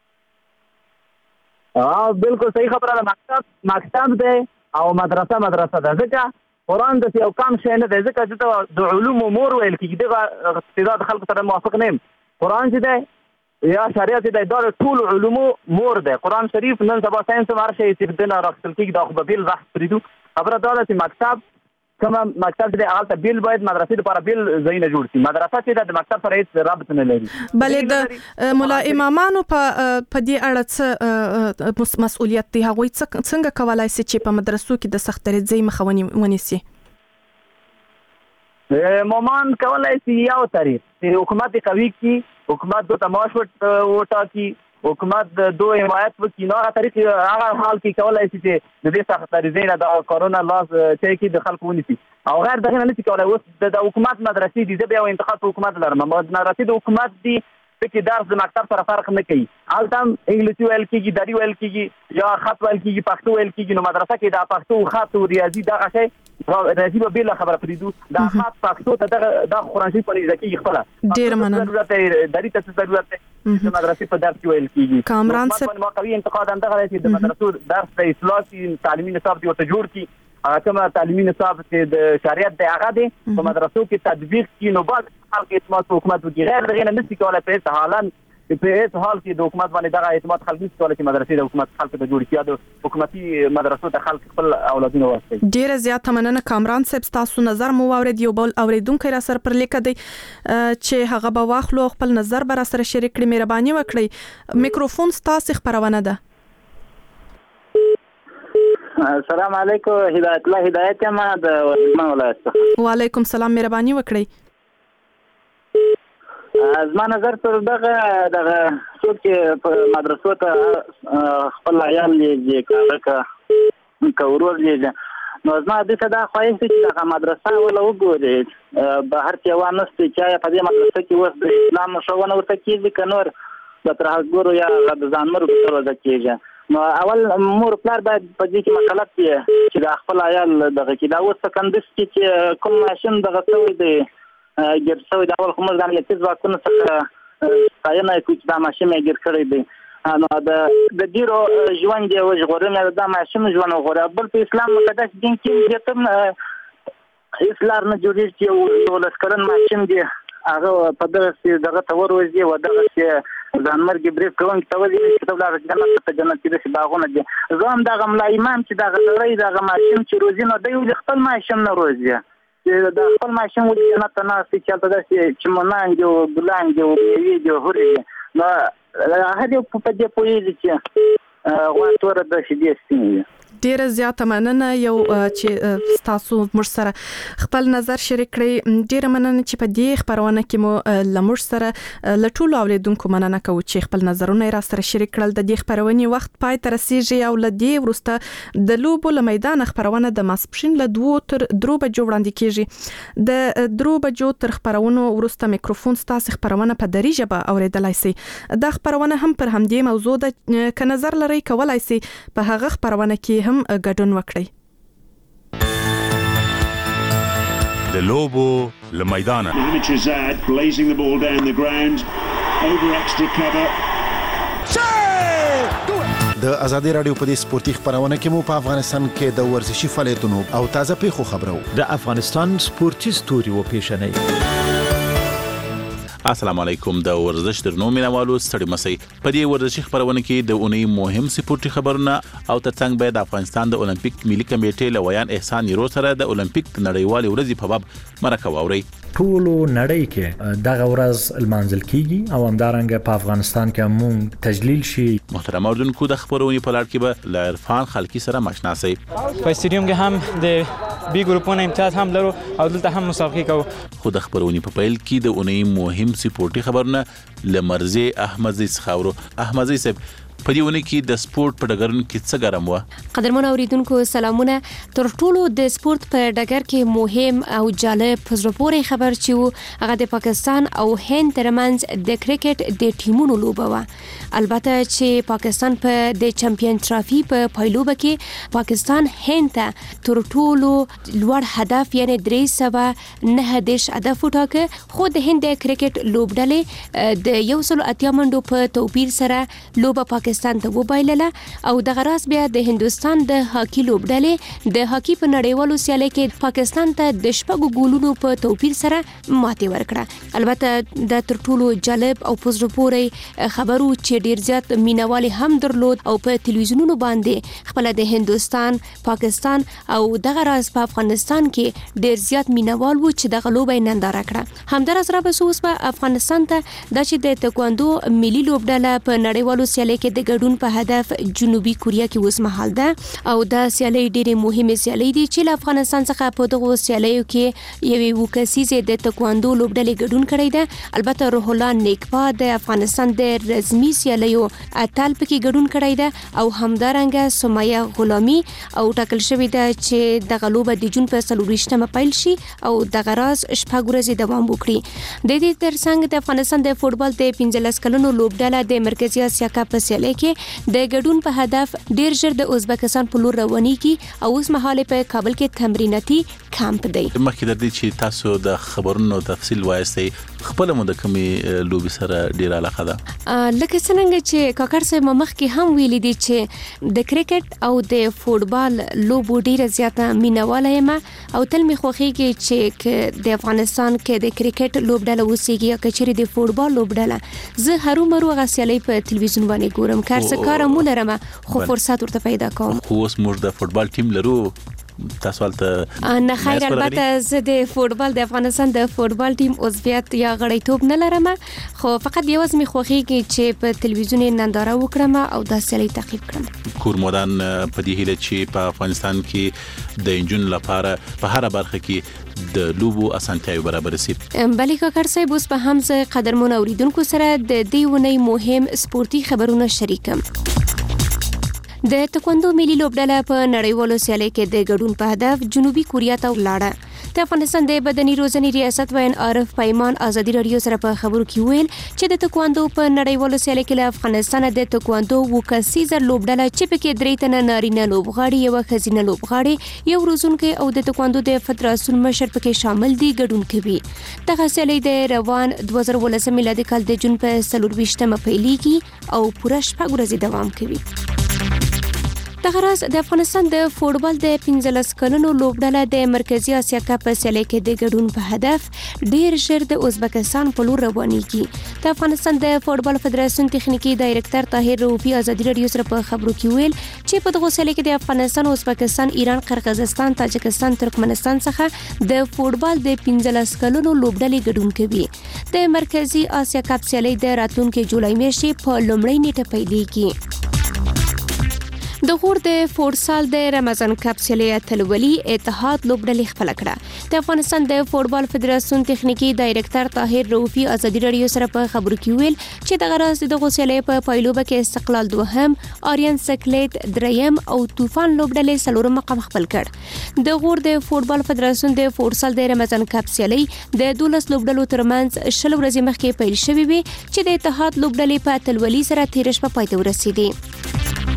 بالکل صحیح خبره ده. مکتب دی او مدرسه ده ځکه قرآن د یو کم شی نه دی ځکه چې د علومو مور ویل کېږي. دغه اقتداد خلکو سره موافق نه یم. قرآن چې دی یا شریعت چې دی دا ټول علومو مور دی. قرآن شریف نن سبا ساينس هم هر شی چې دنه راخصل کېږي دا خو به بیل بحث پرېږدو. خبره دا ده چې مکتب کومه مکتب چې هغه ته بیل باید مدرسې لپاره بیل ځایونه جوړ شي. مدرسه چې د مکتب سره هیڅ رابط نه لري. بلې د مولا امامانو په دې اړه څه مسؤلیت دی؟ هغوی څنګه کولای شي چې په مدرسو کې د سختدریځۍ مخه ونیسي؟ امامان کولای شي یو طریق چې حکومت قوي کی حکومت د تماش وټاکي حکومت د حمایت وکړي. نو هغه طریق هغه حال کې کولای شي چې د دې سختدریځۍ نه د کرونا لاس چې کې د خلکو ونیسي او غیر دغه نه چې کولای اوس د حکومت مدرسې دي. زه بیا انتخاب حکومت لرم. مدرسې د حکومت دي چې درس د مکتب سره فرق نه کوي. البته انګلیسي ویل کېږي، دري ویل کېږي یا خط ویل کېږي، پښتو ویل کېږي. نو مدرسه کې د پښتو خط او ریاضي دغه شی نجیب بیل خبره پریدو دا خاص پاکستو ته دا قرآنشي په ځکه خپل ډیر مننه ضرورت دری ته ضرورت د مدرسې په درس کې ویل کیږي کامران صاحب ما قوي انتقاد هم دغه چې د مدرسو درس د اصلاحي تعلیمي نصاب دی ورته جوړ کی هغه کومه تعلیمي نصاب چې د شریعت د هغه دی په مدرسو کې تطبیق کی نو بعد خلک اعتماد حکومت وکړي غیر دغه نه نشي کولای په حالان په هیڅ حال کې د حکومت باندې دغه اعتماد خلک نشي کولای چې مدرسې د حکومت خلک ته جوړ کړي د حکومتي مدرسو ته خلک خپل اولادونه ورسوي. ډیره زیاته مننه کامران صاحب، تاسو نظر مو واورید. یو بل اوریدونکو را سره پر لیک دی چې هغه به واخلو خپل نظر به را سره شریک کړي. مهرباني وکړئ، میکروفون تاسو خبرونه ده. السلام علیکم، هدایت الله هدایت ما د ولایت. وعلیکم السلام، مهرباني وکړئ. زما نظر پر دغه څوک چې په مدرسو ته خپل عیال یې کار کورول دي، نو زما د څه دا خواهش چې دغه مدرسه ولا وګوري بهر کې وانهسته چې په دې مدرسه کې وس د اسلام ښوونه ورته کیږي کنور د ترهګرو یا د ځانمرګو سره د کیږي. نو اول مور پلار باید په دې کې مکلف دي چې د خپل عیال دغه کې دا اوس سکندس چې کوم ماشين دغه څوی دی ګر څوی دا اول کوم ځان یې ځواکونه څخه ستاینه کوي چې دا ماشين یې ګر کړی دی. نو د ډیرو ژوند دی وژغورنه دا ماشين ژوند وغوړه بل په اسلام مقدس دین کې تم اسلام نه جوړیږي چې یو لسکرن ماشين دی هغه په دغه تور وځي و دغه چې ځانمرګ بریف کوم ته وځي چې تبلغه جنت ته جنت کې باغونه دي. زم دغه ملا امام چې دغه سړی دغه ماشين چې روزي نه دی خپل ماشين نه روزي چې د خپل ماشين و جنت نه چې تل چې مونږ جو ګلان جو ویډیو هوري نو هغه په دې پوهیږي چې غواړم د شدې سینې. ډیره زیاته مننه یو چې تاسو موږ سره خپل نظر شریک کړئ. ډیره مننه چې په دې خبرونه کې مو لمر سره لټول اوریدونکو مننه کوم چې خپل نظرونه را سره شریک کړل. د دې خبرونه وخت پای ته رسیږي او لدی ورسته د لوبو له میدان خبرونه د ماسپښین له 2 تر 3 بجو وړاندې کیږي. د 3 بجو تر خبرونو ورسته میکروفون تاسو خبرونه په دری ژبه اوریدلای شئ. دا خبرونه هم پر همدې موضوع د ک نظر لري کولای شئ په هغه خبرونه کې هم ګډون وکړئ. د لوبو له میدانه Zad blazing the ball down the ground over extra cover. د ازادي رادیو په دې سپورتي خبرونه کې مو په افغانستان کې د ورزشي فعالیتونو او تازه پیښو خبرو. د افغانستان سپورتي ستوري و پیښنې. السلام علیکم. د ورزش درنو مینوالو ستړي مسئ. په دې ورزشي خبرونه کې د اونۍ مهم سپورتي خبرونه او ترڅنګ به د افغانستان د اولمپیک ملي کمیټې له ویان احسان یرو سره د اولمپیک نړیوالې ورځې په باب مرکه واوري. ټولو نړۍ کې دغه ورځ المنځل کیږي او همدارنګه په افغانستان کې مونږ تجلیل شي. محترم اوردونکو د خبرونې په لړ کې به ل عرفان خلکی سره مشنا سي. په استادیوم کې هم د بي ګروپونو امتیاز هم لرو او دلته هم مسابقه کوو. خو د خبرونې په پیل کې د اونۍ مهم سپورتي خبرونه لمرزي احمدزي څخاورو. احمدزي صاحب په دې ونه کې د سپورت په ډګرن کې څه ګرم و؟ قدرمن اوریدونکو سلامونه. تر ټولو د سپورت په ډګر کې مهم او جالب پزروپوري خبر چې هغه د پاکستان او هند ترمنځ د کرکټ د ټیمونو لوبه و. البته چې پاکستان په د چمپیون ټرافي په پایلوبه کې پاکستان هند ته تر ټولو لوړ هدف یعنی 309 هدف وټاکه، خو د هند د کرکټ لوبډلې د 180 منډو په توپیر سره لوبه پاکستان ته وبایلله او د غراس بیا د هندستان د هاکی لوبډلې د هاکی په نړیوالو سیالۍ کې پاکستان ته د 6 ګولونو په توپیر سره ماتې ورکړه. البته د تر ټولو جالب او پزروپوري خبرو چې ډیر زیات مینوالي هم درلود او په تلویزیونونو باندې خپل د هندستان، پاکستان او د غراس په افغانستان کې ډیر زیات مینوال وو چې د غلوبې ننداره کړه. همدارس را بسوس په افغانستان ته د چې د تکواندو ملي لوبډله په نړیوالو سیالۍ کې د ګډون په هدف جنوبي کوریا کې اوس مهال ده او د سیالۍ ډېرې مهمه سیالۍ دي چې له افغانستان څخه په دغه سیالیو کې یوې وکسیزه د تکواندو لوبډلې ګډون کړی ده. البته روح الله نیکپا د افغانستان د رسمي سیالیو اتل پکې ګډون کړی ده او همدارنګه سمیه غلامی او ټاکل شوې ده چې د غلوبه د جون په 24مه پیل شي او د غراس شپږ ورځې دوام وکړي. د دې ترڅنګ د افغانستان د فوتبال د 15 کلنو لوبډله د مرکزی اسیا کپ په سیالۍ سیالۍ کې د ګډون په هدف ډیر ژر د ازبکستان په لور روانېږي او اوس مهال په کابل کې تمریناتي کمپ دی. مخکې د دې چې تاسو د خبرونو تفصیل وایستئ خپل مو د کومي لوبي سره ډیر علاقه ده؟ لکه څنګه چې کاکړ صاحب مخکې هم ویلي دي چې د کرکټ او د فوتبال لوبو ډیره زیاته مینواله یم او تل می خوښیږي چې د افغانستان کې د کرکټ لوبډله وسیږي یا کچېرې د فوتبال لوبډله زه هرومرو غسیالي په تلویزیون باندې ګورم کار مو لرم خو فرصت ورته پیدا کوم. خو اوس موږ د فوتبال ټیم لرو تاسو ولته نه خیر البته زه د فوتبال د افغانستان د فوتبال ټیم عضویت یا غړیتوب نه لرم خو فقط یوازې می خوښیږي چې په تلویزیون ننداره وکړم او د سیالي تعقیب کړم. کور مودان په دې هیله چې په افغانستان کې د انجن لپاره په هر برخه کې د لوبو اسانتیاوي برابر شي. بلې کاکړ صاحب اوس په هم زه قدرمن اوریدونکو سره د دې ونې مهم سپورتي خبرونه شریکم. د تکواندو ملي لوبډله په نړیوالو سیالیو کې د ګډون په هدف جنوبي کوریا ته ولاړه. د افغانستان د بدني روزنې ریاست وین عارف پیمان ازادي رادیو سره په خبرو کې ویل چې د تکواندو په نړیوالو سیالیو کې له افغانستان د تکواندو وکسیزر لوبډله چې پکې درې تنه نارینه لوبغاړي یو ښځینه لوبغاړي یو روزونکي او د تکواندو د فدراسیون مشر پکې شامل دي ګډون کوي. دغه سیالي د روان 2019 میلادي کال د جون په 24مه پیلېږي او پوره شپږ ورځې دوام کوي. دغه راز د افغانستان د فوتبال د 15 کلونو لوبډله د مرکزی اسیا کپ په سیالي کې د ګډون په هدف ډیر ژر د ازبکستان په لور روانېږي. د افغانستان د فوتبال فدراسیون تخنیکی ډایریکټر طاهر رؤفي ازادي رادیو سره په خبرو کې ویل چې په دغه سیالي کې د افغانستان، ازبکستان، ایران، قرغیزستان، تاجکستان، ترکمنستان څخه د فوتبال د 15 کلونو لوبډلې ګډون کوي. د مرکزی اسیا کپ سیالي د راتلونکي جولای میاشتې په لومړۍ نیټه پیلېږي. د غور د فوتسال د رمضان کپ سیالي اتلولي اتحاد لوبډلې خپل کړه. د افغانستان د فوتبال فدراسیون تخنیکی ډایریکټر طاهر رؤفي ازادي رادیو سره په خبرو کې ویل چې د غرض د غوسیالي په پایلوبه کې استقلال دوهم، آریان سکلیت دریم او طوفان لوبډلې څلورم مقام خپل کړ. د غور د فوتبال فدراسیون د فوتسال د رمضان کپ سیالي د 12 لوبډلو ترمنځ 20 ورځې مخکې پیل شوې وي چې د اتحاد لوبډلې په اتلولي سره 13 شپه پای ته ورسېدي.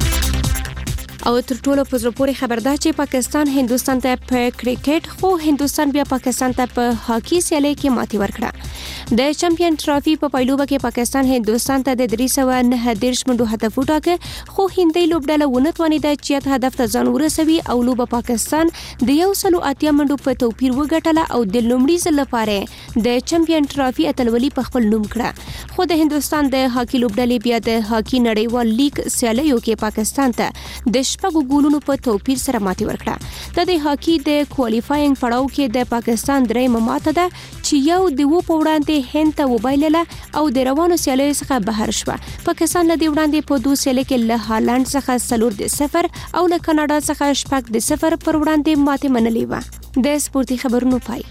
او تر ټولو په زړه پورې خبر ده چې پاکستان هندوستان ته په کرکټ خو هندوستان بیا پاکستان ته په هاکی سیالي کې ماتې ورکړه. د چمپیون ټرافي په پایلوبه کې پاکستان هندوستان ته د 309 منډو هدف وټاکه خو هندۍ لوبډله ونه توانېده چې هدف ته ځان ورسوي او لوبه پاکستان د 180 منډو په توپیر وګټله او د لومړي ځل لپاره د چمپیون ټرافي اتلولي په خپل نوم کړه. خو د هندوستان د هاکی لوبډلې بیا د هاکی نړیوال لیگ سیالیو کې پاکستان ته د شپږو ګولونو په توپیر سره ماتې ورکړه. د هاکی د کوالیفاینګ پړاو کې د پاکستان درېیمه ماته ده چې یو د په وړاندې هند ته وبایلله او د روانو سیالیو څخه بهر شوه. پاکستان له دې وړاندې په دوه سیالیو کې له هالند څخه 4-0 او له کاناډا څخه 5-0 پر وړاندې ماتې منلې وه. د سپورتي خبرونو پای.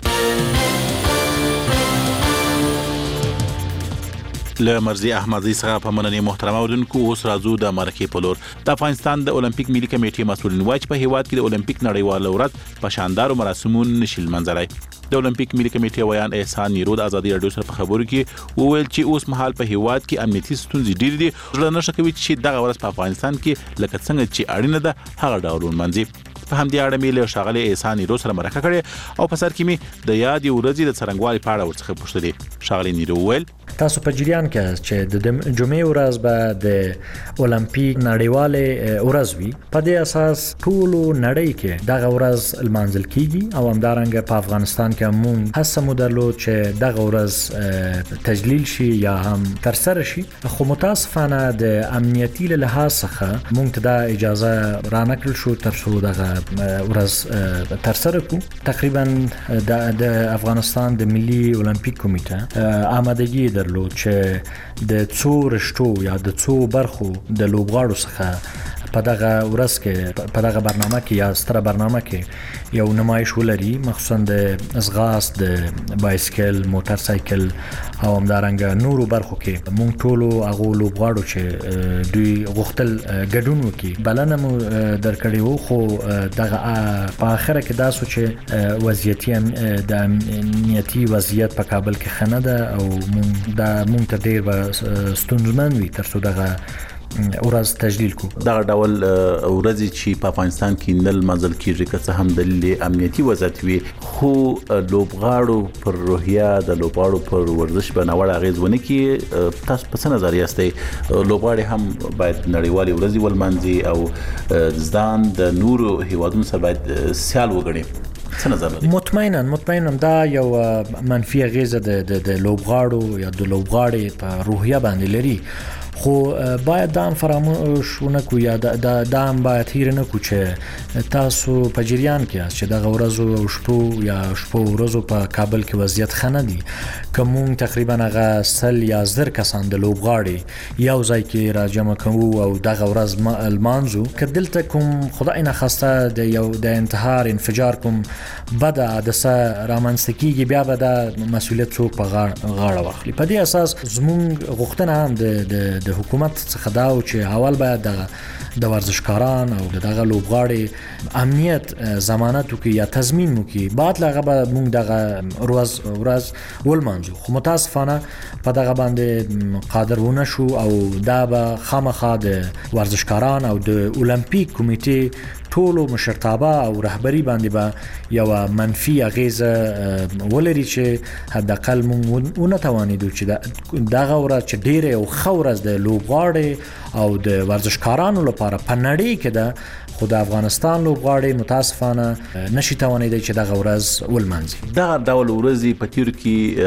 له مرزي احمدزي څخه په مننې محترم اوردونکو اوس راځو د مرکې په لور. د افغانستان د اولمپیک ملي کمیټې مسؤلین وایي چې په هیواد کې د اولمپیک نړیواله ورځ په شاندارو مراسمو نشي لمانځلای. د اولمپیک ملي کمیټې ویان احسان نیرو د ازادي رادیو سره په خبرو کې وویل چې اوس مهال په هیواد کې امنیتي ستونزې ډېرې دي. زړه نشه کوي چې دغه ورځ په افغانستان کې لکه څنګه چې اړینه ده هغه ډول ونمانځي. په همدې اړه مې له ښاغلي احسان نیرو سره مرکه کړې او په سر کې مې د یادې ورځې د څرنګوالي په اړه ورڅخه پوښتلې. ښاغلي نیرو وویل تاسو په جریان کې چې د جمعې ورځ به د اولمپیک نړیواله ورځ وي، په دې اساس ټول نړۍ کې دغه ورځ لمانځل کیږي او همدارنګه په افغانستان کې موږ هڅه مودلو چې دغه ورځ تجلیل شي یا هم تر سره شي. خو متاسفانه د امنیتي له لحاظ څخه موږ ته د اجازه رانکړل شو تر څو دغه ورځ تر سره کو. تقریبا د افغانستان د ملي اولمپیک کمیټه آمادګي درلود چې د څو رشتو یا د څو برخو د لوبغاړو څخه په دغه ورځ کې په دغه برنامه کې یا ستره برنامه کې یو نمایش ولري، مخصوصا د ازغاس، د بایسکل، موټر سایکل او همدارنګه نورو برخو کې مونږ ټول هغه لوبغاړو چې دوی غوښتل ګډون وکړي بلنه مو درکړې وو. خو دغه په اخر کې دا سوچ وضعیت د امنیتي وضعیت په کابل کې خنه ده او مونږ ته ډېر ستونزمن وي تر څو دغه ورځ تجلیل کو. دا ډول ورځ چې په افغانستان کې نل منځل کیږي که څه هم دلیل امنیتي وضعیت وي خو لوبغاړو پر روحیه د لوبغاړو پر ورزش باندې وړ اغیز ونه کی. تاسو په څه نظر یاستئ لوبغاړي هم باید نړیوالې ورځې ولمانځي او ځان د نورو هیوادونو سره باید سیال وګڼي؟ مطمئنا دا یو منفي اغیزه د لوبغاړو یا د لوبغاړي په روحیه باندې لري خو باید دا فراموش ونکو یا دا هم باید هیر نکو چې تاسو په جریان کې چې دغه ورځو او شپو ورځو په کابل کې وضعیت ښه نه دي که مونږ تقریبا هغه 100 یا 1000 کسان د لوبغاړي یو ځای کې راجمع کوو او دغه ورځ لمانځو که دلته کوم خدای نخواسته د انتحار انفجار کوم بده حادثه رامنځته کیږي بیا به دا مسؤلیت څوک په غاړه واخلي. په دې اساس زموږ غوښتنه هم د حکومت څخه دا و چې اول باید د ورزشکاران او دغه لوبغاړي امنیت ضمانت وکړي یا تضمین وکړي بعد لغه به موږ دغه ورځ ولمانځو خو متاسفانه په دغه باندې قادر ونه شو او دا به خامخا د ورزشکاران او د اولمپیک کمیټې ټولو مشرتابه او رهبری باندې به یو منفي اغیزه ولري چې حداقل موږ ونتوانیدو چې دغه ورځ چې ډیره او خورز د لوبغاړي او د ورزشکارانو لپاره په نړۍ کې ده خو د افغانستان لوبغاړي متاسفانه نشي توانیدي چې دغه ورځ ولمانځي. دا ډول ورځې په تیر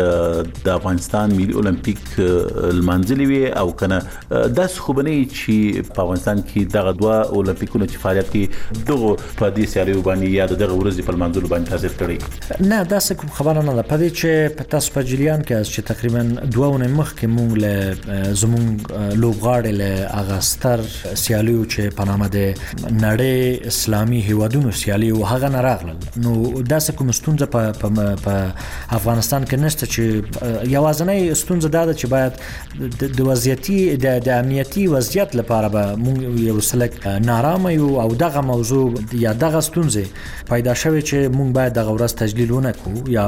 کې د افغانستان ملي اولمپیک لمانځلي وي او کنه داس خوبني چې په افغانستان کې دغه دوه اولمپیکونو چې فعالیت کوي دغه په دې سیاریو باندې یا دغه ورځې په لمانځلو باندې تاثیر کړی نه دا څه خبره نه ده په دې چې په تاسو په جریان کې چې تقریبا 2 ونې مخکې مونږ له زمونږ لوبغاړي له اغاستر سیالیو چې په نامه د اسلامي هیوادونو سیالي او هغه نه راغلل نو داسې کوم ستونزه په افغانستان کې نشته چې یوازنۍ ستونزه دا ده چې باید د وضعیتي د امنیتي وضعیت لپاره به موږ یو سلک نارامه یو او دغه موضوع یا دغه ستونزه پیدا شوه چې موږ باید دغه ورځ تجلیل ونکو یا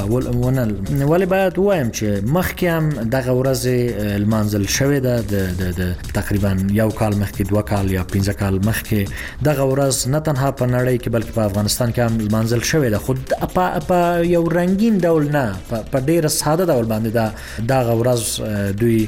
ولی باید وایم چې مخکې هم دغه ورځ لمانځل شوې ده د تقریبا یو کال مخکې 2 کال یا 15 کال مخکې دغه ورځ نه تنها په نړۍ کې بلکې په افغانستان کې هم لمانځل شوې ده خو په یو رنگین ډول نه په ډېر ساده ډول باندې دغه ورځ دوی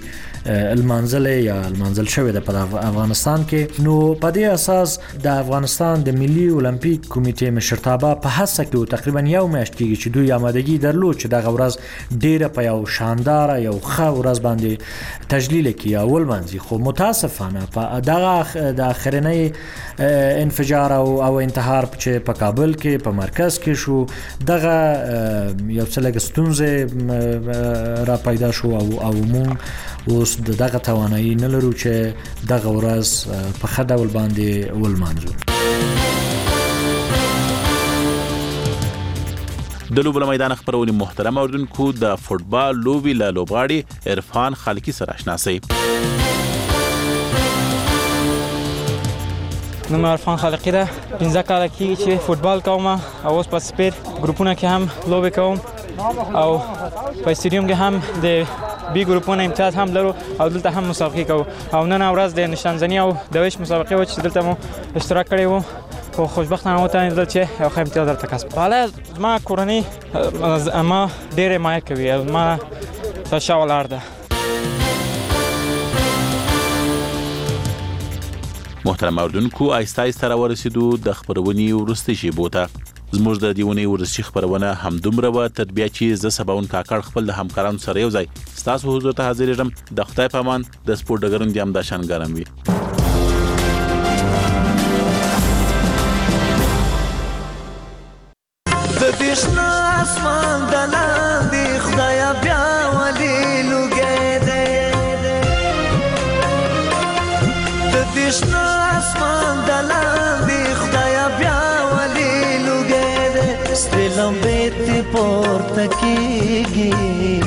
المنزل شوې ده په افغانستان کې نو په دې اساس د افغانستان د ملي اولمپیک کمیټې مشرتابه په هڅه کې تقریبا یو میاشت کې چې دوی آمادګي درلود چې دغه ورځ ډیره په یو شاندار یو ښه ورځ باندې تجلیل کړي او ولمانځي خو متاسفانه په دغه د اخرنۍ انفجار او انتحار چې په کابل کې په مرکز کې شو دغه یو څه لږ ستونزې را پیدا شو او مونږ اوس دغه توانایي نه لرو چې دغه ورځ په ښه ډول باندې ولمانځو. د لوبو له میدان خبرونه محترم اوردونکو د فوټبال لوبي له لوبغاړي عرفان خالقي سره آشنا سي. نو عرفان خالقي ده 15 کال کې چې فوټبال کوم او اوس په سپیر ګروپونو کې هم لوبي کوم او په استادیوم کې هم د بی ګروپونو امتیاز هم لرو او دلته هم مسابقه کوو او نن ورځ د نشانزنی او د ویش مسابقه و چې دلته مو اشتراک کړی وو خو خوشبختانه وته چې یو ښه امتیاز درته کسب حالا ما کورنۍ ما ډېرې مایه کوي ما ته شا ولاړ ده. محترم اوردونکو آیسته آیسته راورسېدو د خبرونې وروستۍ شیبو ته. زموږ د دیونې ورزشي خبرونه همدومره وه تر بیا چې زه سباون کاکړ خپل د همکارانو سره یو ځای ستاسو حضور ته حاضر یم. د خدای په امان د سپورټ ډګرونه دې همداشان ګرم وي. د دې شنه اسمان د لاندې خدایه بیا ولې لوګی دی د دې شنه اسمان د لاندې خدایه بیا لمبې تی پورته کېږي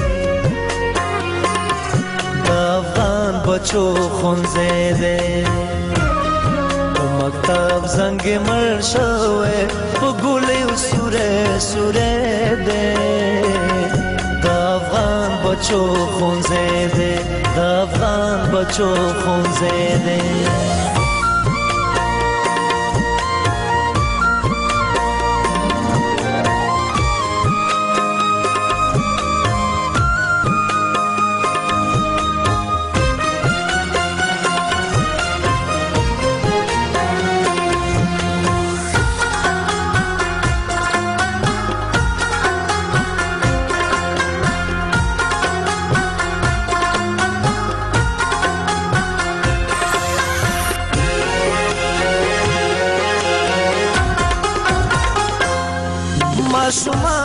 د افغان بچو ښوونځی دی په مکتب زنګ مړ شوی په ګولیو سوری سوری دی د افغان بچو خونزیده د افغان بچو خونزیده Shuma